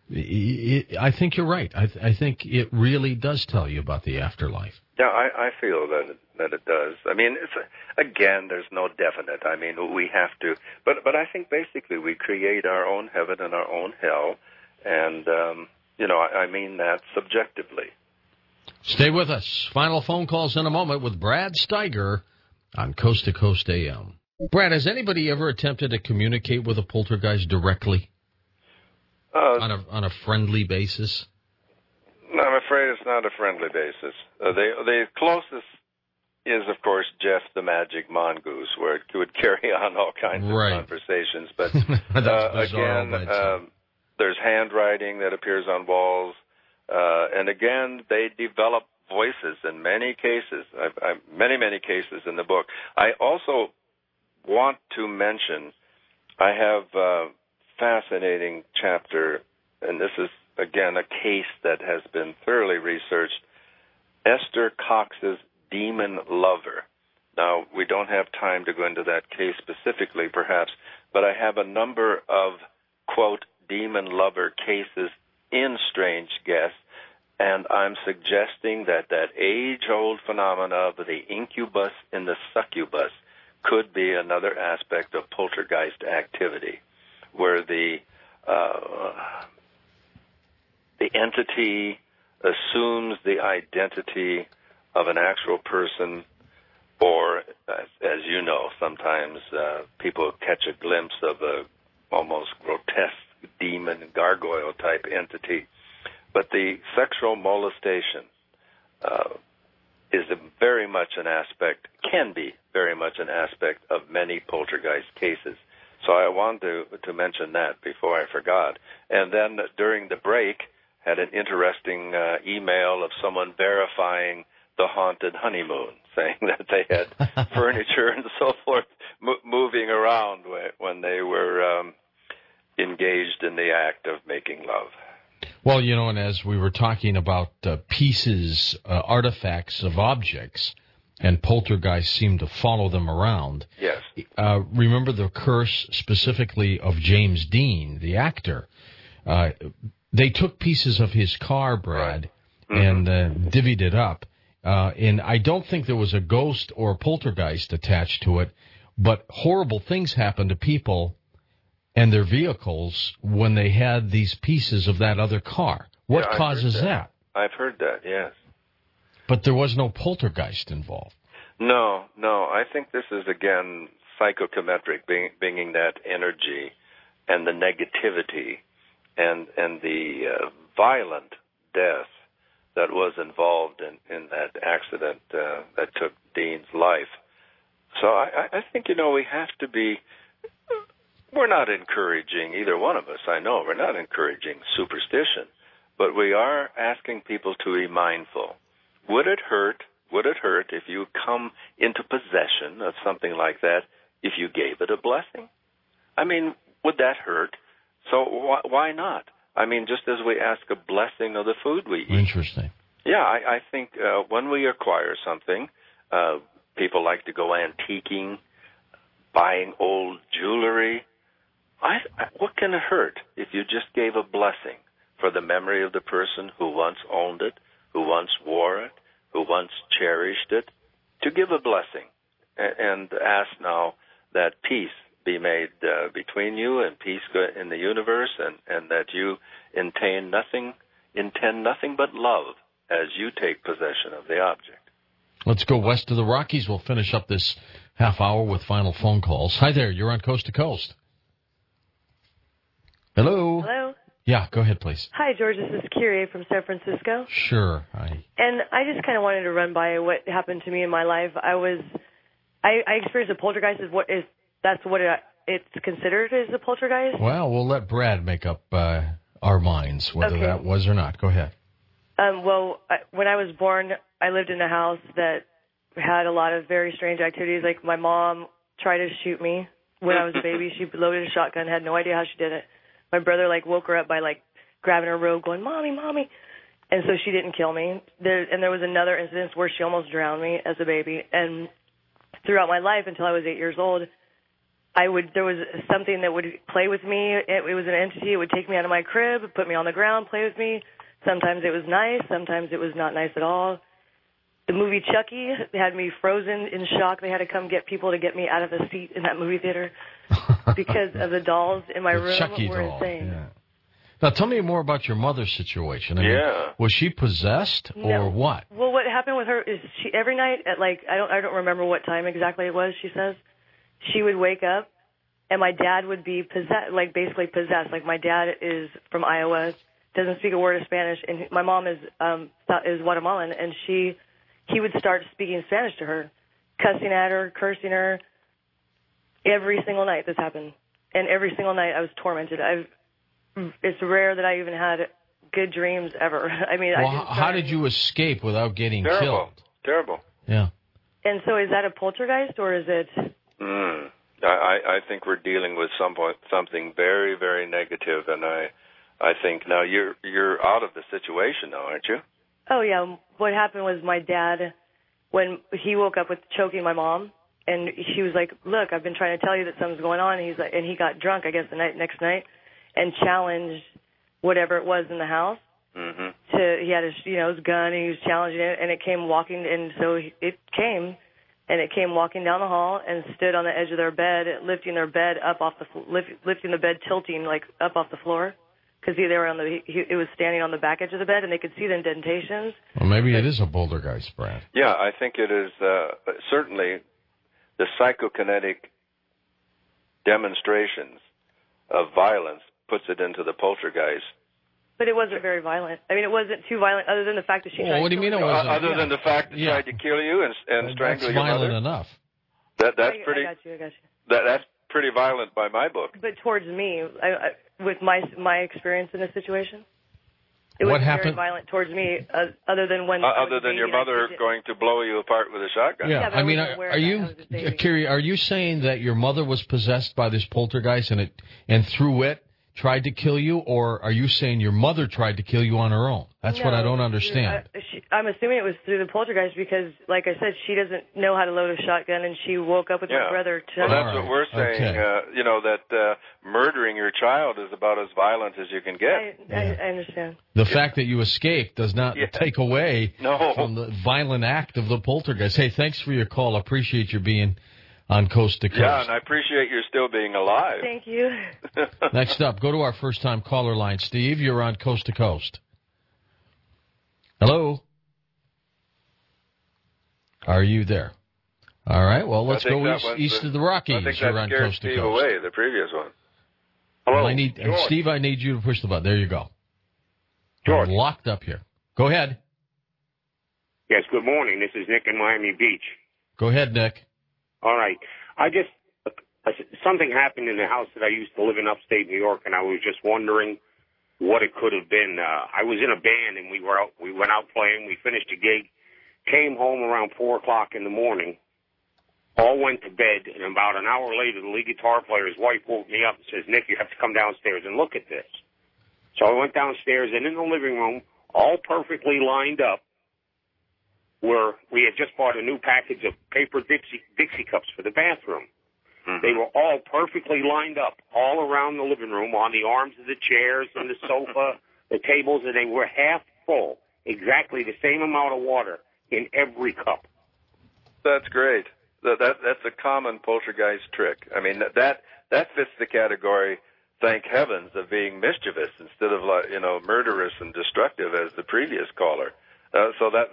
I think you're right. I think it really does tell you about the afterlife. Yeah, I feel that it does. I mean, again, there's no definite. I mean, we have to. But I think basically we create our own heaven and our own hell. And, I mean that subjectively. Stay with us. Final phone calls in a moment with Brad Steiger on Coast to Coast AM. Brad, has anybody ever attempted to communicate with a poltergeist directly on a friendly basis? No, I'm afraid it's not a friendly basis. The closest is, of course, Jeff the Magic Mongoose, where it would carry on all kinds of conversations. But again, there's handwriting that appears on walls. And again, they develop voices in many cases, many cases in the book. I also want to mention, I have a fascinating chapter, and this is, again, a case that has been thoroughly researched, Esther Cox's Demon Lover. Now, we don't have time to go into that case specifically, perhaps, but I have a number of, quote, demon lover cases in Strange Guests, and I'm suggesting that age-old phenomena of the incubus and the succubus could be another aspect of poltergeist activity, where the entity assumes the identity of an actual person, or, as you know, sometimes people catch a glimpse of a almost grotesque demon, gargoyle-type entity. But the sexual molestation is very much an aspect, can be very much an aspect of many poltergeist cases. So I wanted to mention that before I forgot. And then during the break, had an interesting email of someone verifying the haunted honeymoon, saying that they had furniture and so forth moving around when they were engaged in the act of making love. Well, and as we were talking about pieces, artifacts of objects, and poltergeists seem to follow them around. Yes. Remember the curse specifically of James Dean, the actor. They took pieces of his car, Brad, and divvied it up. And I don't think there was a ghost or a poltergeist attached to it, but horrible things happened to people and their vehicles when they had these pieces of that other car. What causes that? I've heard that, yes. But there was no poltergeist involved. No. I think this is, again, psychokinetic, bringing that energy and the negativity and the violent death that was involved in that accident that took Dean's life. So I think, we have to be we're not encouraging, either one of us, I know, we're not encouraging superstition, but we are asking people to be mindful. Would it hurt if you come into possession of something like that if you gave it a blessing? I mean, would that hurt? So why not? I mean, just as we ask a blessing of the food we eat. Interesting. Yeah, I think when we acquire something, people like to go antiquing, buying old jewelry. What can it hurt if you just gave a blessing for the memory of the person who once owned it, who once wore it, who once cherished it, to give a blessing and ask now that peace be made between you and peace in the universe, and that you intend nothing but love as you take possession of the object. Let's go west of the Rockies. We'll finish up this half hour with final phone calls. Hi there. You're on Coast to Coast. Hello. Hello. Yeah, go ahead, please. Hi, George. This is Kyrie from San Francisco. Sure. Hi. And I just kind of wanted to run by what happened to me in my life. I experienced a poltergeist. That's what it's considered as a poltergeist? Well, we'll let Brad make up our minds whether that was or not. Go ahead. When I was born, I lived in a house that had a lot of very strange activities. Like, my mom tried to shoot me when I was a baby. She loaded a shotgun, had no idea how she did it. My brother, woke her up by, grabbing her robe, going, "Mommy, Mommy." And so she didn't kill me. There was another incident where she almost drowned me as a baby. And throughout my life, until I was 8 years old, there was something that would play with me. It was an entity. It would take me out of my crib, put me on the ground, play with me. Sometimes it was nice. Sometimes it was not nice at all. The movie Chucky had me frozen in shock. They had to come get people to get me out of the seat in that movie theater because of the dolls in my room Chucky were doll. insane. Yeah. Now, tell me more about your mother's situation. I mean, was she possessed or what? Well, what happened with her is every night at I don't remember what time exactly it was, she says, she would wake up and my dad would be possessed, basically possessed. Like, my dad is from Iowa, doesn't speak a word of Spanish, and my mom is Guatemalan, and he would start speaking Spanish to her, cussing at her, cursing her. Every single night this happened, and every single night I was tormented. It's rare that I even had good dreams ever. I mean, how did you escape without getting killed? Terrible. Yeah. And so, is that a poltergeist or is it? I think we're dealing with something very, very negative, and I think now you're out of the situation now, aren't you? Oh yeah. What happened was my dad, when he woke up with choking my mom, and she was like, "Look, I've been trying to tell you that something's going on." And he got drunk, I guess, next night, and challenged whatever it was in the house. Mm-hmm. He had his gun, and he was challenging it, and it came walking, and so it came walking down the hall and stood on the edge of their bed, lifting their bed up off lifting the bed, tilting up off the floor, because they were it was standing on the back edge of the bed, and they could see the indentations. Well, maybe it is a poltergeist, Brad. Yeah, I think it is certainly the psychokinetic demonstrations of violence puts it into the poltergeist. But it wasn't very violent. I mean, it wasn't too violent, other than the fact that she tried what do you mean it wasn't? Other than the fact that she tried to kill you and strangle your mother? That's violent enough. That's pretty. I got you. That's pretty violent by my book. But towards me, with my experience in this situation, it was very violent towards me. Other than when other than your mother going to blow you apart with a shotgun. Yeah, I mean, are you, Kiri? Are you saying that your mother was possessed by this poltergeist and through it tried to kill you, or are you saying your mother tried to kill you on her own? That's what I don't understand. I'm assuming it was through the poltergeist because, like I said, she doesn't know how to load a shotgun, and she woke up with my brother. Well, that's what we're saying. Okay. That murdering your child is about as violent as you can get. I understand. The fact that you escaped does not take away from the violent act of the poltergeist. Hey, thanks for your call. I appreciate you being on Coast to Coast. Yeah, and I appreciate you still being alive. Thank you. Next up, go to our first-time caller line. Steve, you're on Coast to Coast. Hello? Are you there? All right, well, let's go east of the Rockies. I think you're on Coast to Coast. Away, the previous one. Hello, well, Steve, I need you to push the button. There you go. George. I'm locked up here. Go ahead. Yes, good morning. This is Nick in Miami Beach. Go ahead, Nick. All right. I just something happened in the house that I used to live in upstate New York, and I was just wondering what it could have been. I was in a band, and we went out playing. We finished a gig, came home around 4 o'clock in the morning, all went to bed, and about an hour later, the lead guitar player's wife woke me up and says, "Nick, you have to come downstairs and look at this." So I went downstairs, and in the living room, all perfectly lined up, where we had just bought a new package of paper Dixie cups for the bathroom. Mm-hmm. They were all perfectly lined up all around the living room on the arms of the chairs and the sofa, the tables, and they were half full, exactly the same amount of water in every cup. That's great. That's a common poltergeist trick. I mean, that fits the category, thank heavens, of being mischievous instead of murderous and destructive as the previous caller. So that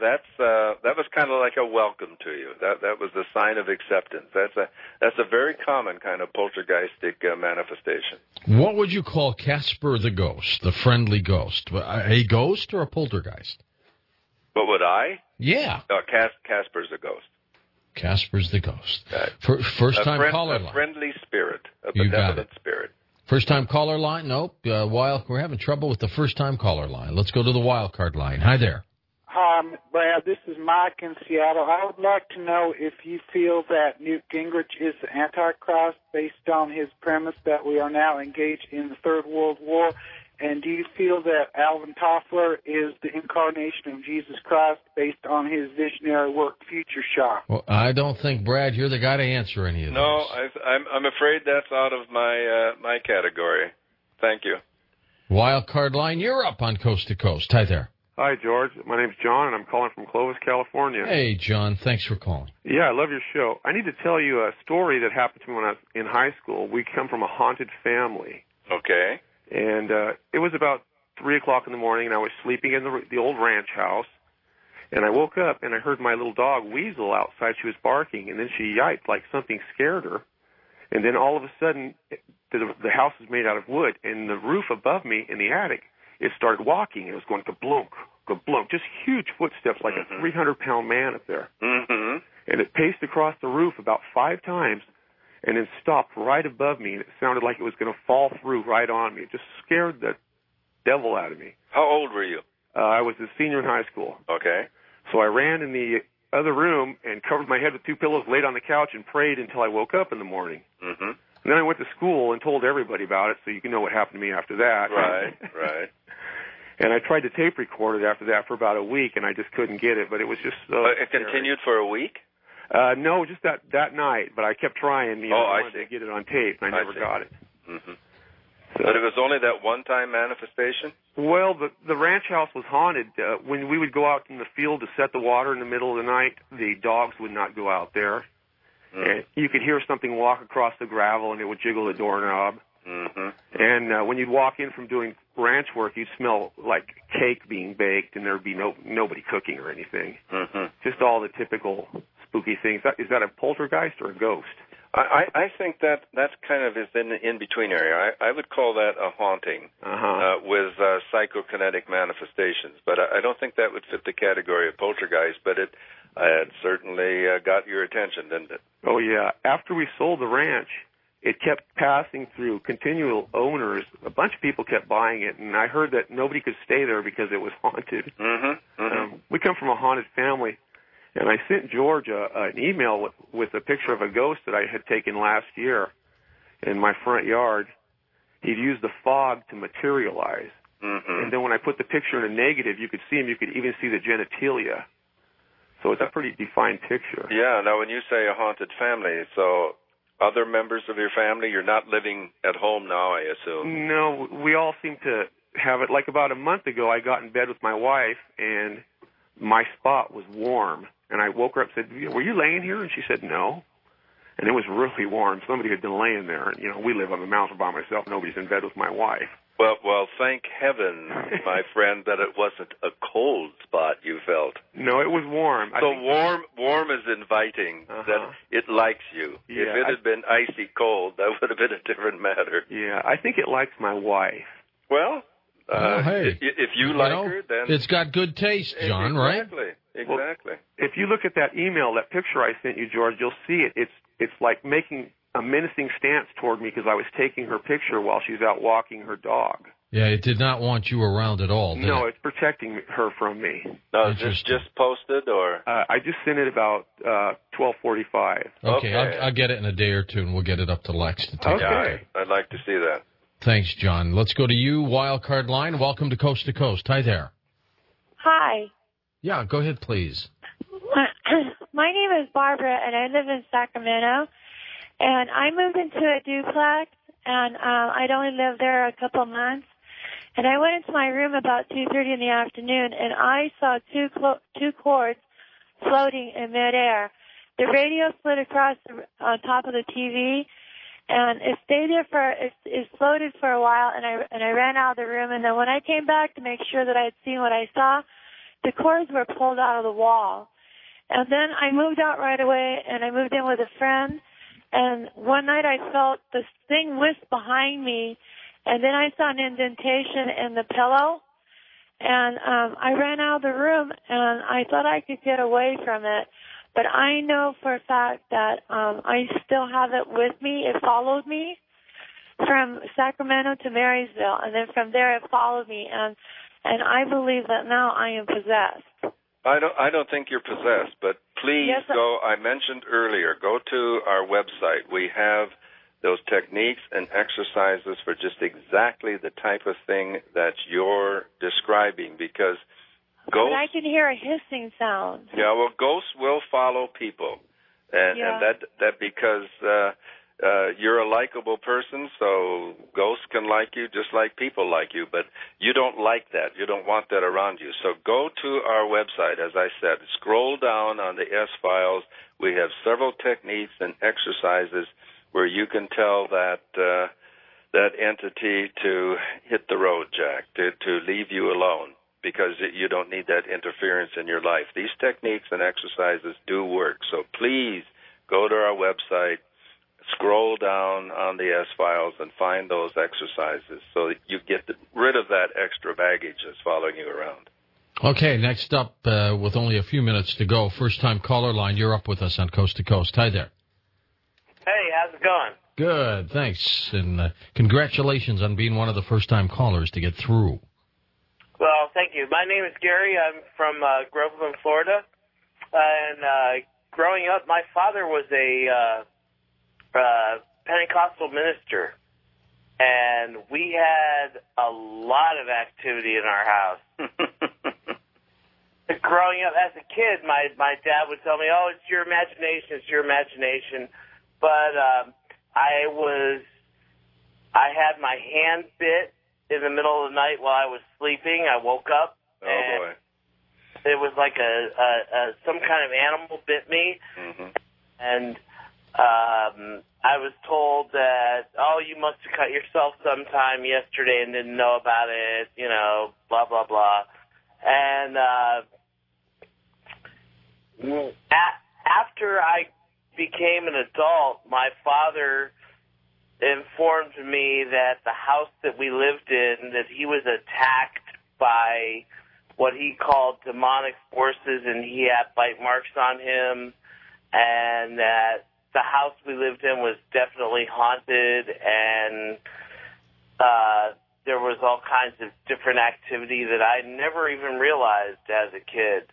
was kind of like a welcome to you. That was a sign of acceptance. That's a very common kind of poltergeistic manifestation. What would you call Casper the ghost, the friendly ghost? A ghost or a poltergeist? What would I? Yeah. Casper's a ghost. Casper's the ghost. First-time caller line. A friendly spirit, a benevolent spirit. First-time caller line? Nope. We're having trouble with the first-time caller line. Let's go to the wild card line. Hi there. Hi, Brad. This is Mike in Seattle. I would like to know if you feel that Newt Gingrich is the Antichrist based on his premise that we are now engaged in the Third World War, and do you feel that Alvin Toffler is the incarnation of Jesus Christ based on his visionary work, Future Shock? Well, I don't think, Brad, you're the guy to answer any of those. No, I'm afraid that's out of my category. Thank you. Wild card line, you're up on Coast to Coast. Hi there. Hi, George. My name's John, and I'm calling from Clovis, California. Hey, John. Thanks for calling. Yeah, I love your show. I need to tell you a story that happened to me when I was in high school. We come from a haunted family. Okay. And it was about 3 o'clock in the morning, and I was sleeping in the old ranch house. And I woke up, and I heard my little dog Weasel outside. She was barking, and then she yiped like something scared her. And then all of a sudden, the house is made out of wood, and the roof above me in the attic, it started walking. It was going kablunk, kablunk, just huge footsteps like a 300-pound man up there. Mm-hmm. And it paced across the roof about 5 times and then stopped right above me, and it sounded like it was going to fall through right on me. It just scared the devil out of me. How old were you? I was a senior in high school. Okay. So I ran in the other room and covered my head with 2 pillows, laid on the couch, and prayed until I woke up in the morning. Mm-hmm. And then I went to school and told everybody about it, so you can know what happened to me after that. Right. And I tried to tape record it after that for about a week, and I just couldn't get it. But it was just so it continued for a week? No, just that night. But I kept trying. I wanted to get it on tape, and I never got it. Mm-hmm. So, but it was only that one-time manifestation? Well, the ranch house was haunted. When we would go out in the field to set the water in the middle of the night, the dogs would not go out there. And you could hear something walk across the gravel, and it would jiggle the doorknob. Mm-hmm. And when you'd walk in from doing ranch work, you'd smell like cake being baked, and there'd be nobody cooking or anything. Mm-hmm. Just all the typical spooky things. Is that a poltergeist or a ghost? I think that's kind of is in the in-between area. I would call that a haunting with psychokinetic manifestations. But I don't think that would fit the category of poltergeist, but it certainly got your attention, didn't it? Oh, yeah. After we sold the ranch, it kept passing through continual owners. A bunch of people kept buying it, and I heard that nobody could stay there because it was haunted. Mm-hmm. Mm-hmm. We come from a haunted family, and I sent George an email with a picture of a ghost that I had taken last year in my front yard. He'd used the fog to materialize. Mm-hmm. And then when I put the picture in a negative, you could see him. You could even see the genitalia. So it's a pretty defined picture. Yeah. Now, when you say a haunted family, so other members of your family, you're not living at home now, I assume? No, we all seem to have it. Like about a month ago, I got in bed with my wife, and my spot was warm. And I woke her up and said, "Were you laying here?" And she said, "No." And it was really warm. Somebody had been laying there. And, we live on the mountain by myself. Nobody's in bed with my wife. Well, thank heaven, my friend, that it wasn't a cold spot you felt. No, it was warm. So warm is inviting, that it likes you. Yeah, if it had been icy cold, that would have been a different matter. Yeah, I think it likes my wife. Well, hey, if you like her, then... It's got good taste, John, exactly, right? Exactly. Well, if you look at that email, that picture I sent you, George, you'll see it. It's like making a menacing stance toward me because I was taking her picture while she's out walking her dog. Yeah, it did not want you around at all, did No, it? it's protecting her from me. No, is this just posted, or? I just sent it about 12:45. Okay, I'll get it in a day or two, and we'll get it up to Lex to take a look at. I'd like to see that. Thanks, John. Let's go to you, Wildcard Line. Welcome to Coast to Coast. Hi there. Hi. Yeah, go ahead, please. My name is Barbara, and I live in Sacramento. And I moved into a duplex, and I'd only lived there a couple months. And I went into my room about 2:30 in the afternoon, and I saw two cords floating in midair. The radio slid across on top of the TV, and it stayed there it floated for a while, and I ran out of the room. And then when I came back to make sure that I had seen what I saw, the cords were pulled out of the wall. And then I moved out right away, and I moved in with a friend. And one night I felt this thing whisk behind me, and then I saw an indentation in the pillow. And I ran out of the room, and I thought I could get away from it. But I know for a fact that I still have it with me. It followed me from Sacramento to Marysville, and then from there it followed me. And I believe that now I am possessed. I don't think you're possessed, but please go. I mentioned earlier, go to our website. We have those techniques and exercises for just exactly the type of thing that you're describing, because ghosts... But I can hear a hissing sound. Yeah, well, ghosts will follow people, and that because you're a likable person, so ghosts can like you just like people like you, but you don't like that. You don't want that around you. So go to our website, as I said, scroll down on the S-Files. We have several techniques and exercises where you can tell that that entity to hit the road, Jack, to leave you alone, because you don't need that interference in your life. These techniques and exercises do work. So please go to our website, scroll down on the S-Files, and find those exercises so that you get rid of that extra baggage that's following you around. Okay, next up, with only a few minutes to go, first-time caller line. You're up with us on Coast to Coast. Hi there. Hey, how's it going? Good, thanks. And congratulations on being one of the first-time callers to get through. Well, thank you. My name is Gary. I'm from Groveland, Florida. And growing up, my father was a Pentecostal minister. And we had a lot of activity in our house. Growing up as a kid, my dad would tell me, oh, it's your imagination. But I had my hand bit in the middle of the night while I was sleeping. I woke up. Oh, boy. It was like some kind of animal bit me. Mm-hmm. And I was told that, oh, you must have cut yourself sometime yesterday and didn't know about it, blah, blah, blah. And after I became an adult, my father informed me that the house that we lived in, that he was attacked by what he called demonic forces, and he had bite marks on him, and that the house we lived in was definitely haunted, and there was all kinds of different activity that I never even realized as a kid.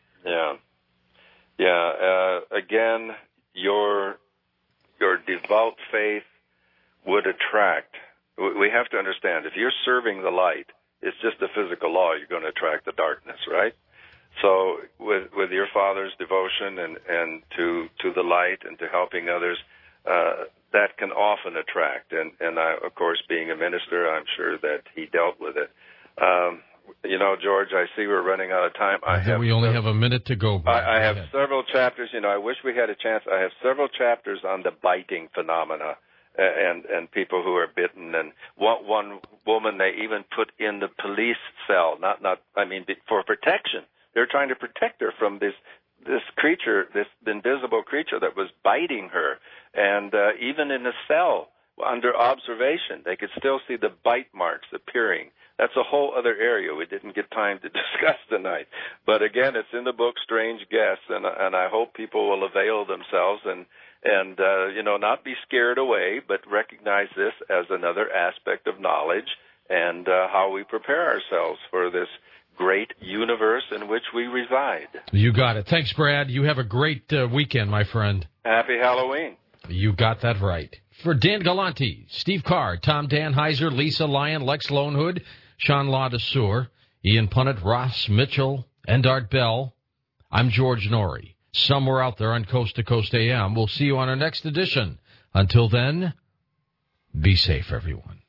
Yeah. Again, your devout faith would attract. We have to understand, if you're serving the light, it's just a physical law. You're going to attract the darkness, right? So with your father's devotion and to the light and to helping others, that can often attract. And I, of course, being a minister, I'm sure that he dealt with it. George, I see we're running out of time. We only have a minute to go. I have several chapters. I wish we had a chance. I have several chapters on the biting phenomena and people who are bitten. And one woman they even put in the police cell, for protection. They're trying to protect her from this creature, this invisible creature that was biting her. And even in the cell, under observation, they could still see the bite marks appearing that's a whole other area we didn't get time to discuss tonight. But again, it's in the book Strange Guests, and I hope people will avail themselves and not be scared away, but recognize this as another aspect of knowledge and how we prepare ourselves for this great universe in which we reside. You got it. Thanks, Brad. You have a great weekend, my friend. Happy Halloween. You got that right. For Dan Galante, Steve Carr, Tom Danheiser, Lisa Lyon, Lex Lonehood, Sean Ladesseur, Ian Punnett, Ross Mitchell, and Art Bell, I'm George Norrie. Somewhere out there on Coast to Coast AM. We'll see you on our next edition. Until then, be safe, everyone.